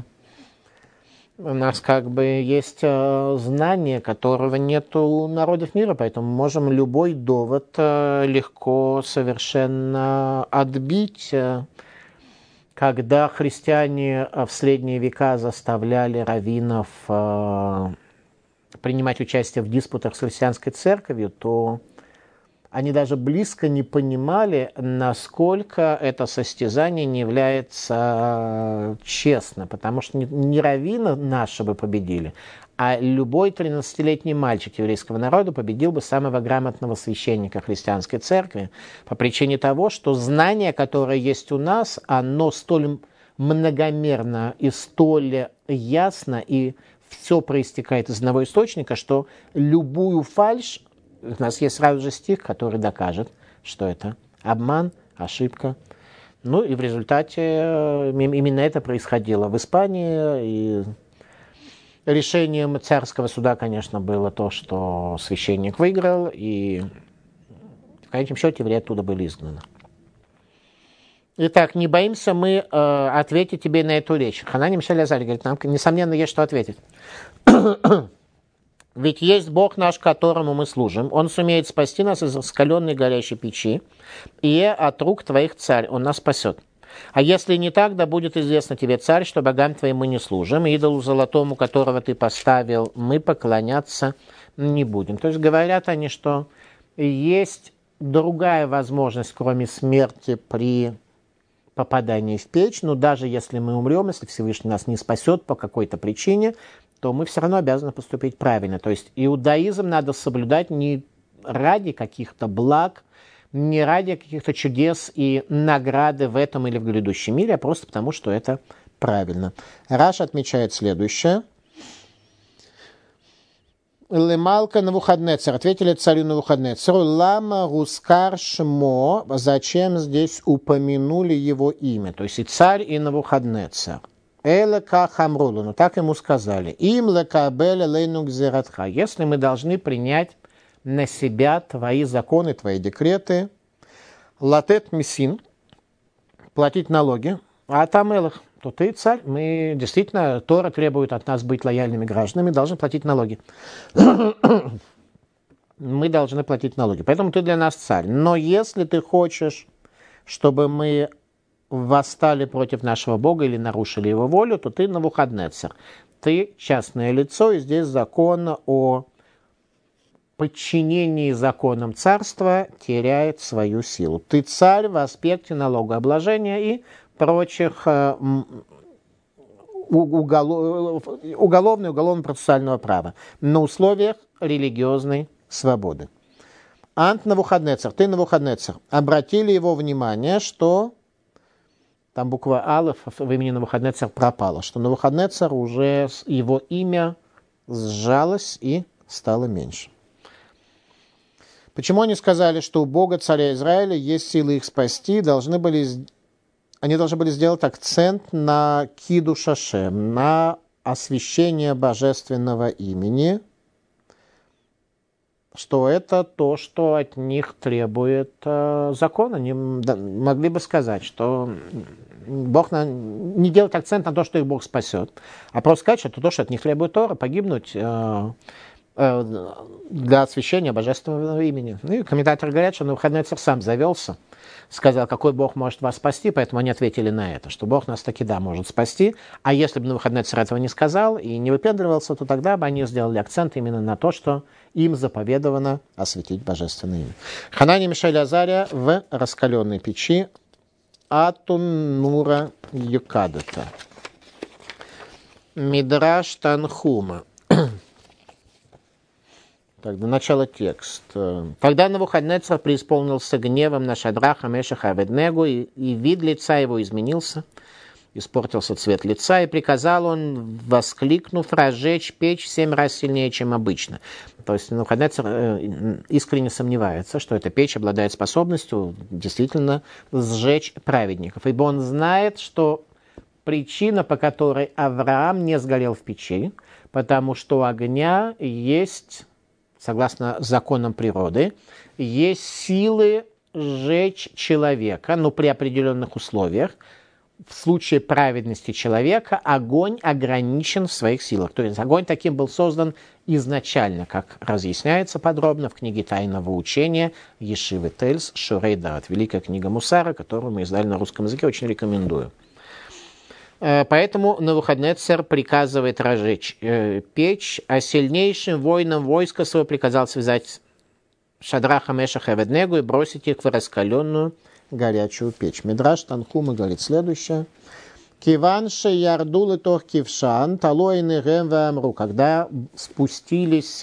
A: есть знание, которого нет у народов мира, поэтому мы можем любой довод легко совершенно отбить. Когда христиане в средние века заставляли раввинов принимать участие в диспутах с христианской церковью, то они даже близко не понимали, насколько это состязание не является честно, потому что не раввины наши бы победили, а любой 13-летний мальчик еврейского народа победил бы самого грамотного священника христианской церкви по причине того, что знание, которое есть у нас, оно столь многомерно и столь ясно, и все проистекает из одного источника, что любую фальшь, у нас есть сразу же стих, который докажет, что это обман, ошибка. И в результате именно это происходило в Испании. И решением царского суда, конечно, было то, что священник выиграл, и в конечном счете евреи оттуда были изгнаны. Итак, не боимся мы ответить тебе на эту речь. Ханани, Мишаэль, Азарий говорит, нам, несомненно, есть что ответить. Ведь есть Бог наш, которому мы служим. Он сумеет спасти нас из раскаленной горящей печи, и от рук твоих, царь, он нас спасет. А если не так, да будет известно тебе, царь, что богам твоим мы не служим, и идолу золотому, которого ты поставил, мы поклоняться не будем. То есть говорят они, что есть другая возможность, кроме смерти при попадании в печь, но даже если мы умрем, если Всевышний нас не спасет по какой-то причине, то мы все равно обязаны поступить правильно. То есть иудаизм надо соблюдать не ради каких-то благ, не ради каких-то чудес и награды в этом или в грядущем мире, а просто потому, что это правильно. Раш отмечает следующее. Лемалка Навуходнецер. Ответили царю Навуходнецеру. Лама Рускар Шмо. Зачем здесь упомянули его имя? То есть и царь, и Навуходнецер. Элека Хамрулу. Ну так ему сказали. Им лекабеле лейнук зератха. Если мы должны принять на себя твои законы, твои декреты. Латет мисин. Платить налоги. А там элах. То ты царь, мы действительно, Тора требует от нас быть лояльными гражданами, должны платить налоги. Мы должны платить налоги, поэтому ты для нас царь. Но если ты хочешь, чтобы мы восстали против нашего Бога или нарушили его волю, то ты Навуходнецер. Ты частное лицо, и здесь закон о подчинении законам царства теряет свою силу. Ты царь в аспекте налогообложения и прочих уголовно-процессуального права на условиях религиозной свободы. Ант Навуходнецер, ты Навуходнецер. Обратили его внимание, что там буква Алеф в имени Навуходнецер пропала, что Навуходнецер уже его имя сжалось и стало меньше. Почему они сказали, что у Бога царя Израиля есть силы их спасти, они должны были сделать акцент на кидуш Ашем, на освящение божественного имени, что это то, что от них требует закон. Они могли бы сказать, что Бог не делать акцент на то, что их Бог спасет, а просто сказать, что это то, что от них требует Тора, погибнуть для освящения божественного имени. Ну, и комментаторы говорят, что Навуходоносор сам завелся, сказал, какой Бог может вас спасти, поэтому они ответили на это, что Бог нас таки да может спасти, а если бы Навуходоносор этого не сказал и не выпендривался, то тогда бы они сделали акцент именно на то, что им заповедовано осветить божественное имя. Ханани, Мишаэль, Азария в раскаленной печи Атун Нура Юкадата. Мидраш Танхума. Тогда начало текста. Тогда Навуходоносор преисполнился гневом на Шадраха, Мешаха и Аведнегу, и вид лица его изменился, испортился цвет лица, и приказал он, воскликнув, разжечь печь 7 раз сильнее, чем обычно. То есть Навуходоносор искренне сомневается, что эта печь обладает способностью действительно сжечь праведников, ибо он знает, что причина, по которой Авраам не сгорел в печи, потому что у огня есть, согласно законам природы, есть силы сжечь человека, но при определенных условиях. В случае праведности человека огонь ограничен в своих силах. То есть огонь таким был создан изначально, как разъясняется подробно в книге «Тайного учения» Ешивы Тельс Шурей Даат, великая книга Мусара, которую мы издали на русском языке, очень рекомендую. Поэтому Навуходоносор приказывает разжечь печь, а сильнейшим воинам войска своего приказал связать Шадраха, Мешаха и Аведнегу и бросить их в раскаленную горячую печь. Мидраш Танхума говорит следующее. Киванше ярдулы тох кившан, талоины гэм вэмру. Когда спустились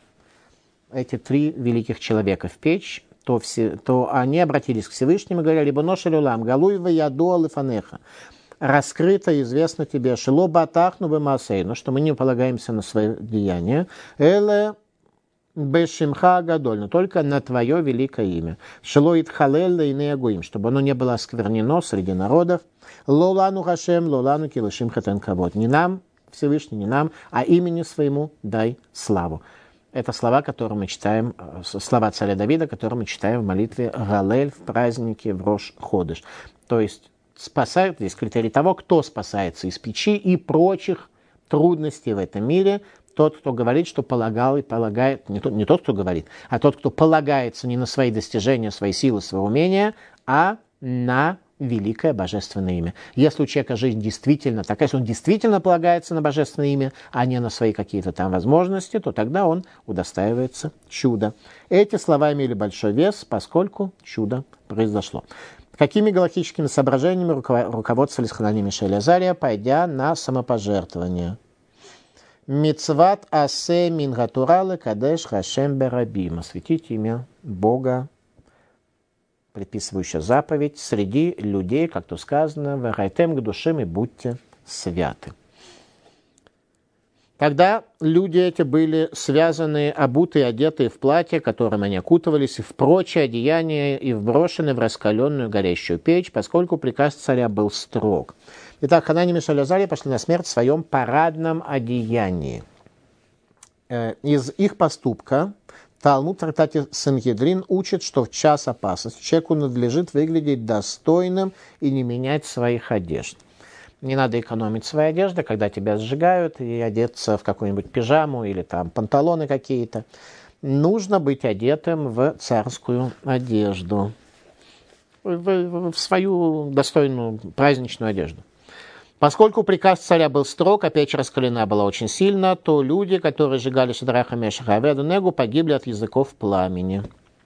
A: эти 3 великих человека в печь, то они обратились к Всевышнему и говорили: «Рибоно шель олам, галуй ваяду алифанеха». Раскрыто известно тебе, шело батахну бемасейну, что мы не полагаемся на свои деяния, эле бешимха гадольно, только на твое великое имя. Шело итхалелла и неагуим, чтобы оно не было осквернено среди народов. Лолану хашем, лолану килышим хатен кавод. Не нам, Всевышний, не нам, а имени своему дай славу. Это слова, которые мы читаем, слова царя Давида, которые мы читаем в молитве Галель в празднике в Рош-Ходеш. То есть спасают, здесь критерий того, кто спасается из печи и прочих трудностей в этом мире. Тот, кто говорит, что полагал и полагает, не тот, кто говорит, а тот, кто полагается не на свои достижения, свои силы, свои умения, а на великое божественное имя. Если у человека жизнь действительно такая, если он действительно полагается на божественное имя, а не на свои какие-то там возможности, то тогда он удостаивается чуда. Эти слова имели большой вес, поскольку чудо произошло. Какими галактическими соображениями руководствовались Ханани, Мишаэль, Азария, пойдя на самопожертвование? Мицват асе мингатуралы кадеш хашем берабим. Осветить имя Бога, предписывающая заповедь среди людей, как то сказано, варайтем к душам и будьте святы. Тогда люди эти были связаны, обутые, одетые в платье, которым они окутывались, и в прочие одеяния, и вброшены в раскаленную горящую печь, поскольку приказ царя был строг. Итак, Ханани, Мишаль и Азария пошли на смерть в своем парадном одеянии. Из их поступка Талмуд в трактате Сангедрин учит, что в час опасности человеку надлежит выглядеть достойным и не менять своих одежд. Не надо экономить свои одежды, когда тебя сжигают, и одеться в какую-нибудь пижаму или там панталоны какие-то. Нужно быть одетым в царскую одежду, в свою достойную праздничную одежду. Поскольку приказ царя был строг, а печь раскалена была очень сильно, то люди, которые сжигали Шадраха, Мешаха и Аведенегу, погибли от языков пламени.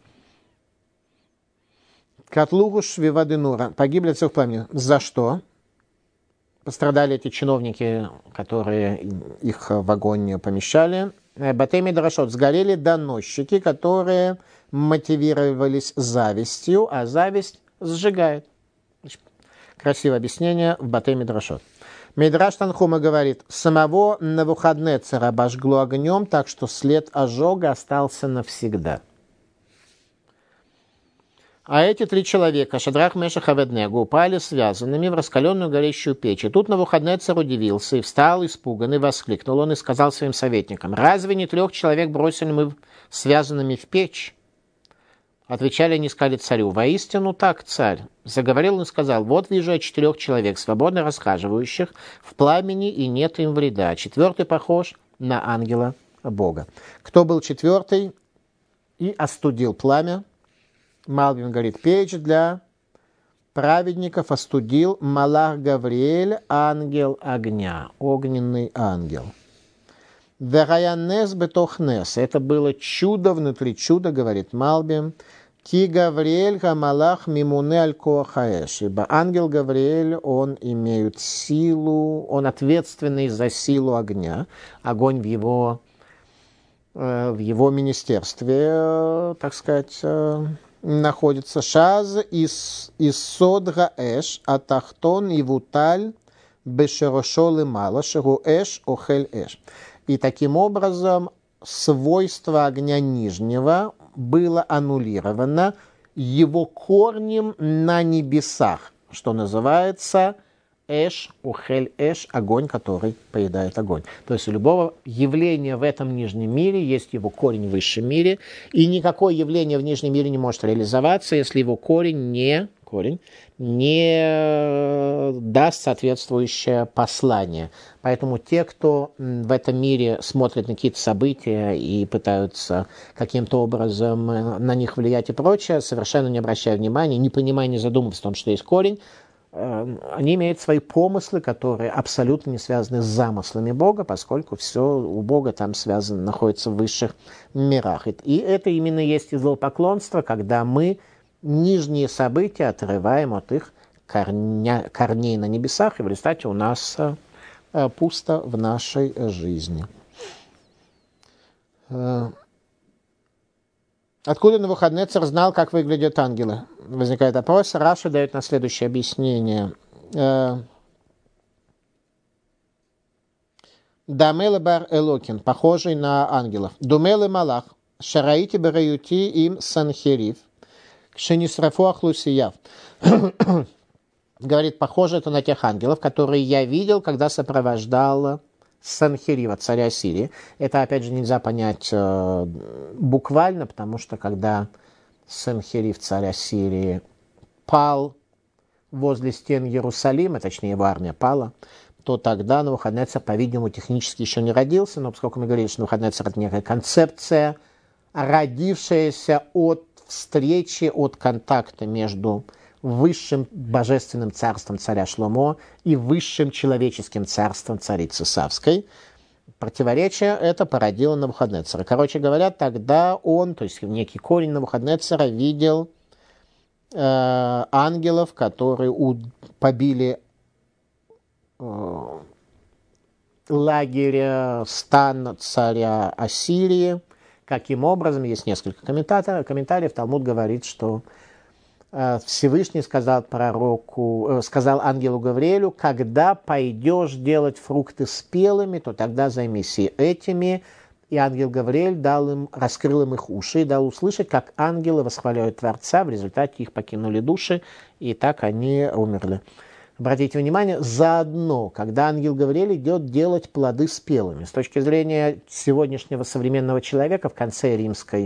A: Катлугуш Виваденура погибли от языков пламени. За что? Пострадали эти чиновники, которые их в огонь помещали. Батеми Дарашот сгорели доносчики, которые мотивировались завистью, а зависть сжигает. Красивое объяснение в Батеми Дарашот. Мидраш Танхума говорит, самого Навуходнецера обожгло огнем, так что след ожога остался навсегда. А эти три человека, Шадрах, Мешах и Аведнегу, упали связанными в раскаленную горящую печь. И тут Навуходнецер удивился и встал испуганный, воскликнул он и сказал своим советникам, «Разве не 3 человек бросили мы связанными в печь?» Отвечали они, сказали царю, «Воистину так, царь». Заговорил он и сказал, «Вот вижу я 4 человек, свободно расхаживающих в пламени, и нет им вреда. 4-й похож на ангела Бога». Кто был 4-й и остудил пламя? Малбим говорит, печь для праведников остудил Малах Гавриэль, ангел огня, огненный ангел. Вераянес бетохнес, это было чудо внутри чуда, говорит Малбим. Ки Гавриэль Гамалах Мимуне Аль-Коахаэш, ибо ангел Гавриэль, он имеет силу, он ответственный за силу огня, огонь в его министерстве, так сказать, находится. Шаз из Содга Эш, Атахтон и Вуталь Бешерошол и Мало, Шеру Эш, Охель Эш. И таким образом свойство огня нижнего было аннулировано его корнем на небесах, что называется Эш, Ухель Эш, огонь, который поедает огонь. То есть у любого явления в этом нижнем мире есть его корень в высшем мире, и никакое явление в нижнем мире не может реализоваться, если его корень не даст соответствующее послание. Поэтому те, кто в этом мире смотрят на какие-то события и пытаются каким-то образом на них влиять и прочее, совершенно не обращая внимания, не понимая, не задумываясь о том, что есть корень, они имеют свои помыслы, которые абсолютно не связаны с замыслами Бога, поскольку все у Бога там связано, находится в высших мирах. И это именно есть идолопоклонство, когда мы нижние события отрываем от их корней на небесах, и в результате у нас пусто в нашей жизни. Откуда Навуходнецер знал, как выглядят ангелы? Возникает вопрос. Раши дает на следующее объяснение. Дамел бар Элокин, похожий на ангелов. Думел и Малах, шараити бараюти им санхерив, кшенисрафу ахлусияв. Говорит, похоже это на тех ангелов, которые я видел, когда сопровождал Санхерива, царя Сирии. Это, опять же, нельзя понять буквально, потому что когда Санхерив, царя Сирии, пал возле стен Иерусалима, точнее, его армия пала, то тогда Навуходнецер, по-видимому, технически еще не родился, но поскольку мы говорили, что Навуходнецер – это некая концепция, родившаяся от встречи, от контакта между высшим божественным царством царя Шломо и высшим человеческим царством царицы Савской. Противоречие это породило Навуходнецера. Короче говоря, тогда он, то есть некий корень Навуходнецера, видел ангелов, которые побили лагерь, стан царя Ассирии. Каким образом? Есть несколько комментариев. Талмуд говорит, что Всевышний сказал пророку, сказал ангелу Гавриэлю: когда пойдешь делать фрукты спелыми, то тогда займись и этими. И ангел Гавриэль раскрыл им их уши и дал услышать, как ангелы восхваляют Творца, в результате их покинули души, и так они умерли. Обратите внимание, заодно, когда ангел Гавриэль идет делать плоды спелыми. С точки зрения сегодняшнего современного человека в конце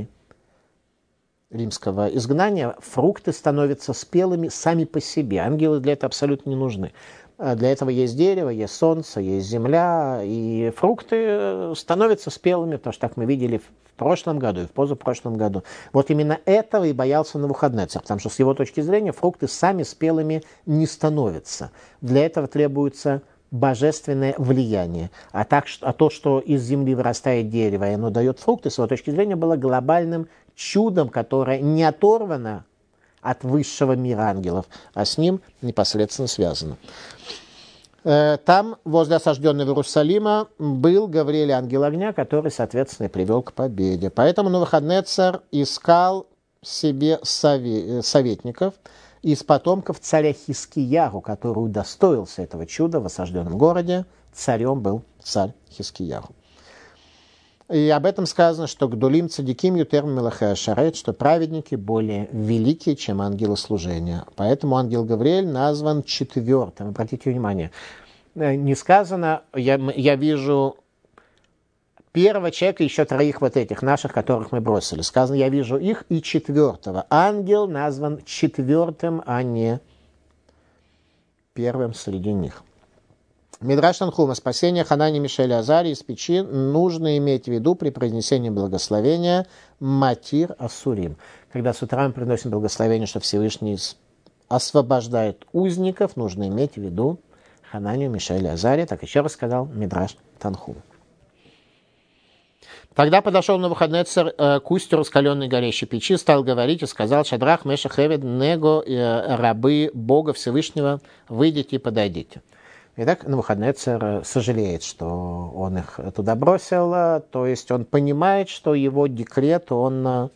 A: римского изгнания, фрукты становятся спелыми сами по себе. Ангелы для этого абсолютно не нужны. Для этого есть дерево, есть солнце, есть земля, и фрукты становятся спелыми, потому что так мы видели в прошлом году и в позапрошлом году. Вот именно этого и боялся Навуходоносор, потому что с его точки зрения фрукты сами спелыми не становятся. Для этого требуется божественное влияние. А то, что из земли вырастает дерево, и оно дает фрукты, с его точки зрения было глобальным чудом, которое не оторвано от высшего мира ангелов, а с ним непосредственно связано. Там, возле осажденного Иерусалима, был Гавриэль, ангел огня, который, соответственно, и привел к победе. Поэтому Навуходоносор искал себе советников из потомков царя Хискиягу, который удостоился этого чуда в осажденном городе. Царем был царь Хискиягу. И об этом сказано, что гдулим цадиким ютер мелахе ашарет, что праведники более великие, чем ангелы служения. Поэтому ангел Гавриэль назван четвертым. Обратите внимание, не сказано, я вижу первого человека, еще троих вот этих наших, которых мы бросили. Сказано, я вижу их и четвертого. Ангел назван четвертым, а не первым среди них. Мидраш Танхума: спасение Ханани, Мишаэля и Азарии из печи нужно иметь в виду при произнесении благословения Матир Асурим. Когда с утра мы приносим благословение, что Всевышний освобождает узников, нужно иметь в виду Хананию, Мишаэля и Азарии. Так еще раз сказал Мидраш Танхума. Тогда подошел Навуходоносор к устью раскаленной горящей печи, стал говорить и сказал: Шадрах, Мешах, Эвед, Него, рабы Бога Всевышнего, выйдите и подойдите. Итак, Навуходоносор сожалеет, что он их туда бросил, то есть он понимает, что его декрет, он,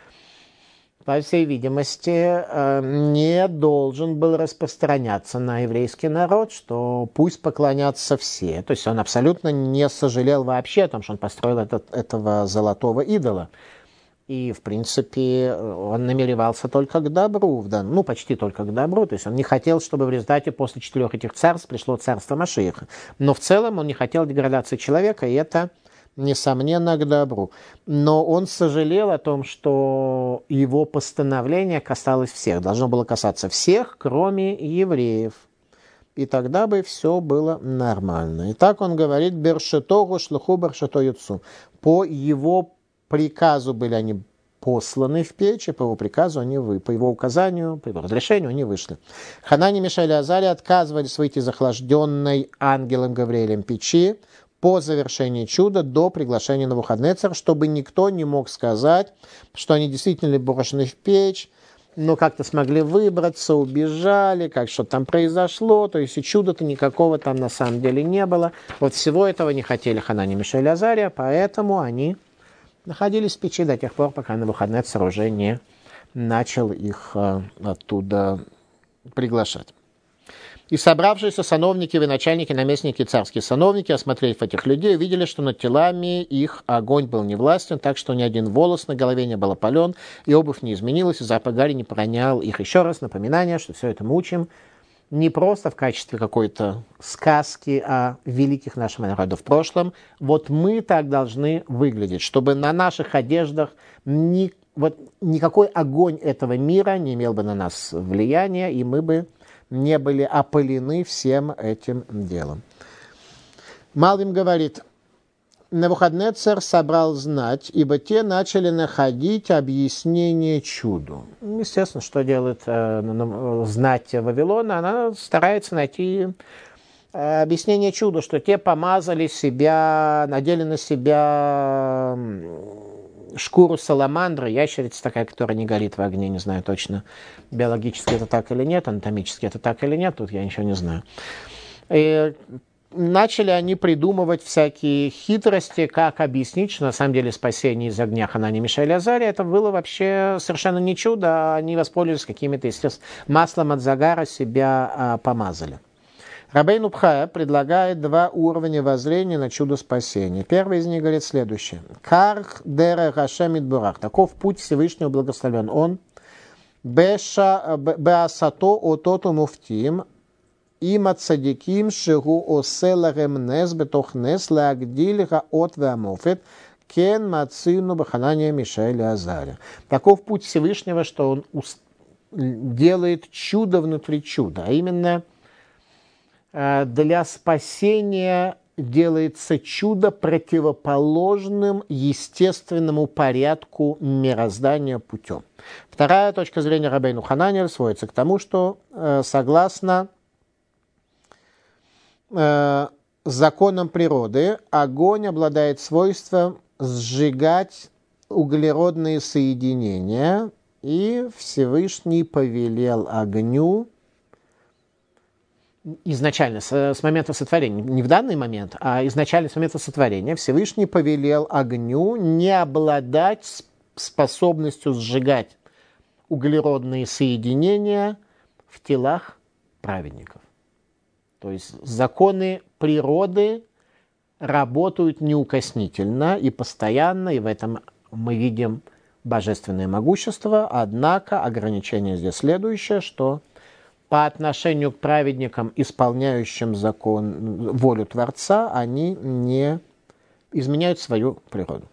A: по всей видимости, не должен был распространяться на еврейский народ, что пусть поклонятся все. То есть он абсолютно не сожалел вообще о том, что он построил этого золотого идола. И, в принципе, он намеревался только к добру, почти только к добру. То есть он не хотел, чтобы в результате после 4 этих царств пришло царство Машиаха. Но в целом он не хотел деградации человека, и это, несомненно, к добру. Но он сожалел о том, что его постановление касалось всех. Должно было касаться всех, кроме евреев. И тогда бы все было нормально. И так он говорит: «Бершетогу шлуху бершето юцу». По его приказу были они посланы в печь, и по его приказу по его указанию, по его разрешению они вышли. Ханани, Мишаэль и Азария отказывались выйти из охлажденной ангелом Гавриэлем печи по завершении чуда до приглашения Навуходоносора, чтобы никто не мог сказать, что они действительно брошены в печь, но как-то смогли выбраться, убежали, как что там произошло, то есть и чуда-то никакого там на самом деле не было. Вот всего этого не хотели Ханани, Мишаэль и Азария, поэтому они находились в печи до тех пор, пока Навуходоносор уже не начал их оттуда приглашать. И собравшиеся сановники, военачальники, наместники, царские сановники, осмотрев этих людей, увидели, что над телами их огонь был невластен, так что ни один волос на голове не был опален, и обувь не изменилась, и запах гари не пронял их. Еще раз напоминание, что все это мы учим не просто в качестве какой-то сказки о великих наших народах в прошлом. Вот мы так должны выглядеть, чтобы на наших одеждах никакой огонь этого мира не имел бы на нас влияния, и мы бы не были опалены всем этим делом. Малбим говорит: Навуходоносор собрал знать, ибо те начали находить объяснение чуду. Естественно, что делает знать Вавилона? Она старается найти объяснение чуду, что те помазали себя, надели на себя шкуру саламандры, ящерица такая, которая не горит в огне, не знаю точно, биологически это так или нет, анатомически это так или нет, тут я ничего не знаю. И начали они придумывать всякие хитрости, как объяснить, что на самом деле спасение из огня Ханани, Мишаэль и Азария это было вообще совершенно не чудо, они воспользовались какими-то, естественно, маслом от загара себя помазали. Рабейну Бхая предлагает два уровня воззрения на чудо спасения. Первый из них говорит следующее. Карх дера Хашем идбурах. Таков путь Всевышнего благословен он. Беасато ототу муфтим. Има цадиким шигу оселарем нес бетох нес лагдильга от веамофет. Кен мацину баханания Мишаэль и Азария. Таков путь Всевышнего, что он делает чудо внутри чуда. А именно для спасения делается чудо противоположным естественному порядку мироздания путем. Вторая точка зрения Рабейну Хананя сводится к тому, что согласно законам природы огонь обладает свойством сжигать углеродные соединения, и Всевышний повелел огню изначально, с момента сотворения, не в данный момент, а изначально с момента сотворения, Всевышний повелел огню не обладать способностью сжигать углеродные соединения в телах праведников. То есть законы природы работают неукоснительно и постоянно, и в этом мы видим божественное могущество, однако ограничение здесь следующее, что по отношению к праведникам, исполняющим волю Творца, они не изменяют свою природу.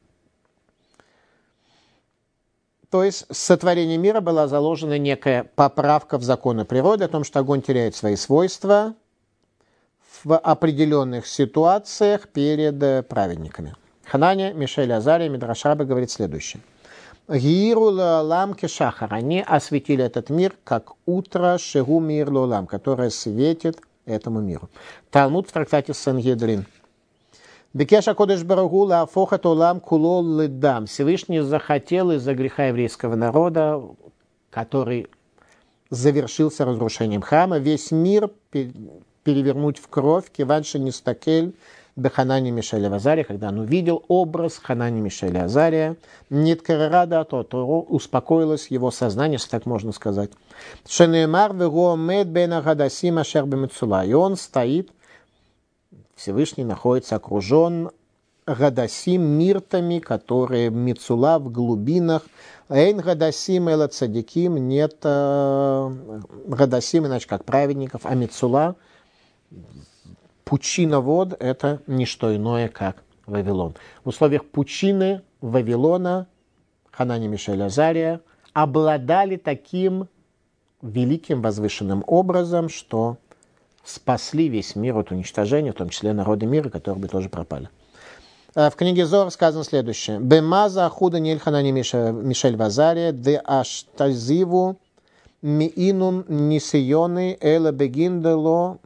A: То есть с сотворением мира была заложена некая поправка в законы природы о том, что огонь теряет свои свойства в определенных ситуациях перед праведниками. Ханания, Мишаэль, Азария, Мидраш Раба говорит следующее. Гииру лоолам кешахар. Они осветили этот мир, как утро шигу мир лоолам, которое светит этому миру. Талмуд в трактате Сангедрин. Бекеша кодеш барагу лаафохат олам куло ледам. Всевышний захотел из-за греха еврейского народа, который завершился разрушением храма, весь мир перевернуть в кровь, киванши нистакель Беханани Мишаэль Азария, когда он увидел образ Ханани Мишаэль Азария, Ниткарарада, то успокоилось его сознание, если так можно сказать. Шенемар вего мед бен агадасим ашер бемецула. И он стоит, Всевышний находится окружен гадасим миртами, которые мецула в глубинах. Эйн гадасим эла цадиким, нет гадасим, иначе как праведников, а мецула пучина вод – это не что иное, как Вавилон. В условиях пучины Вавилона Ханани, Мишаэль, Азария обладали таким великим возвышенным образом, что спасли весь мир от уничтожения, в том числе народы мира, которые бы тоже пропали. В книге Зор сказано следующее. «Бемаза ахуда ниль Ханани Мишаэль Азария де аштазиву миинун нисионы эла бегиндело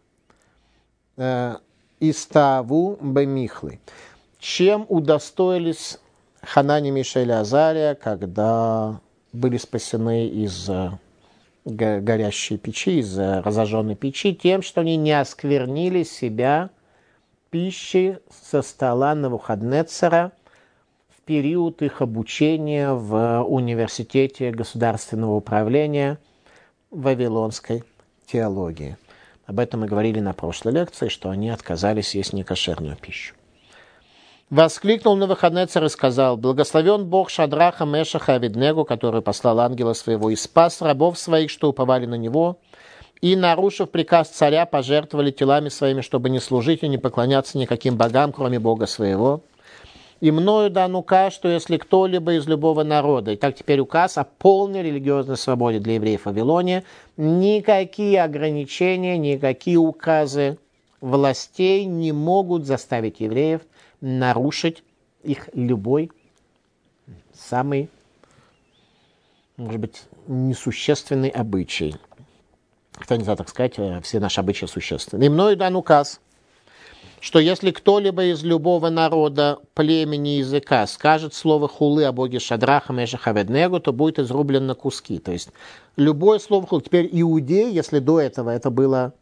A: Иставу бемихлы». Чем удостоились Ханани, Мишаэль и Азария, когда были спасены из горящей печи, из разожженной печи? Тем, что они не осквернили себя пищей со стола Навуходнецера в период их обучения в университете государственного управления Вавилонской теологии. Об этом мы говорили на прошлой лекции, что они отказались есть некошерную пищу. Воскликнул Навуходнецер и сказал: «Благословен Бог Шадраха, Мешаха, Аведнего, который послал ангела своего и спас рабов своих, что уповали на него, и, нарушив приказ царя, пожертвовали телами своими, чтобы не служить и не поклоняться никаким богам, кроме Бога своего. И мною дан указ, что если кто-либо из любого народа, и так теперь указ о полной религиозной свободе для евреев в Вавилоне, никакие ограничения, никакие указы властей не могут заставить евреев нарушить их любой самый, может быть, несущественный обычай. Хотя нельзя так сказать, все наши обычаи существенны. И мною дан указ, что если кто-либо из любого народа, племени, языка скажет слово хулы о боге Шадраха, Мешаха, Аведнего, то будет изрублен на куски. То есть любое слово хулы. Теперь иудей, если до этого это было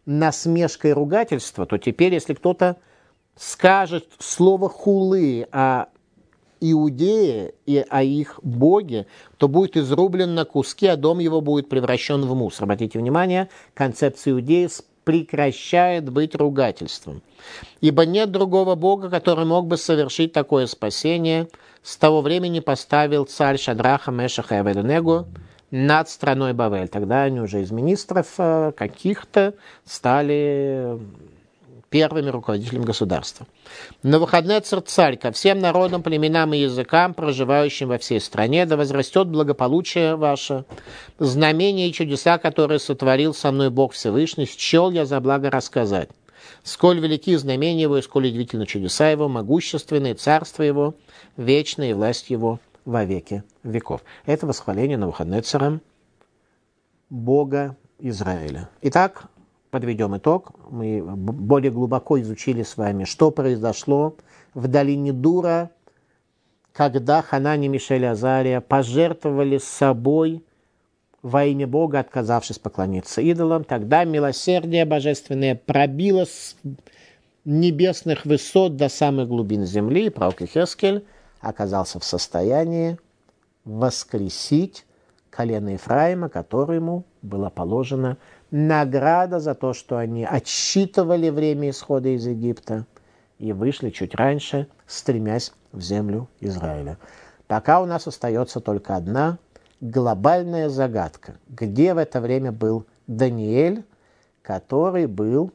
A: насмешка и ругательство, то теперь, если кто-то скажет слово хулы о Иудее и о их боге, то будет изрублен на куски, а дом его будет превращен в мусор. Обратите внимание, концепция Иудеи прекращает быть ругательством. Ибо нет другого бога, который мог бы совершить такое спасение. С того времени поставил царь Шадраха, Мешаха и Аведенегу над страной Бавель. Тогда они уже из министров каких-то стали первыми руководителями государства. Навуходоносор царь ко всем народам, племенам и языкам, проживающим во всей стране, да возрастет благополучие ваше, знамения и чудеса, которые сотворил со мной Бог Всевышний, счел я за благо рассказать. Сколь велики знамения его, и сколь удивительны чудеса его, могущественные царство его, вечная и власть его во веки веков. Это восхваление Навуходоносора, Бога Израиля. Итак, подведем итог. Мы более глубоко изучили с вами, что произошло в долине Дура, когда Ханани, Мишель и Азария пожертвовали собой во имя Бога, отказавшись поклониться идолам. Тогда милосердие божественное пробило с небесных высот до самых глубин земли, и пророк Ихескель оказался в состоянии воскресить колено Ефраима, которому была положена награда за то, что они отсчитывали время исхода из Египта и вышли чуть раньше, стремясь в землю Израиля. Пока у нас остается только одна глобальная загадка. Где в это время был Даниэль, который был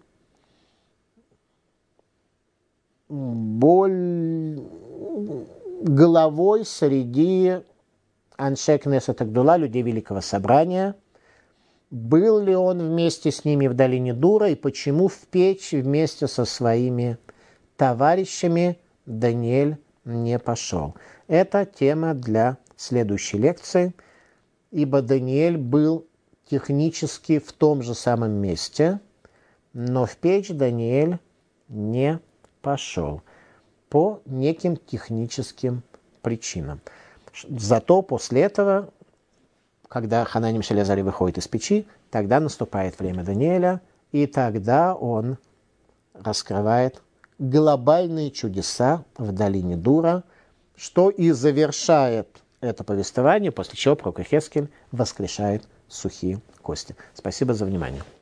A: главой среди Аншей Кнесет Агдула, людей Великого Собрания? Был ли он вместе с ними в долине Дура, и почему в печь вместе со своими товарищами Даниэль не пошел? Это тема для следующей лекции, ибо Даниэль был технически в том же самом месте, но в печь Даниэль не пошел по неким техническим причинам. Зато после этого, когда Ханани, Мишель и Азария выходит из печи, тогда наступает время Даниэля, и тогда он раскрывает глобальные чудеса в долине Дура, что и завершает это повествование, после чего пророк Ихескель воскрешает сухие кости. Спасибо за внимание.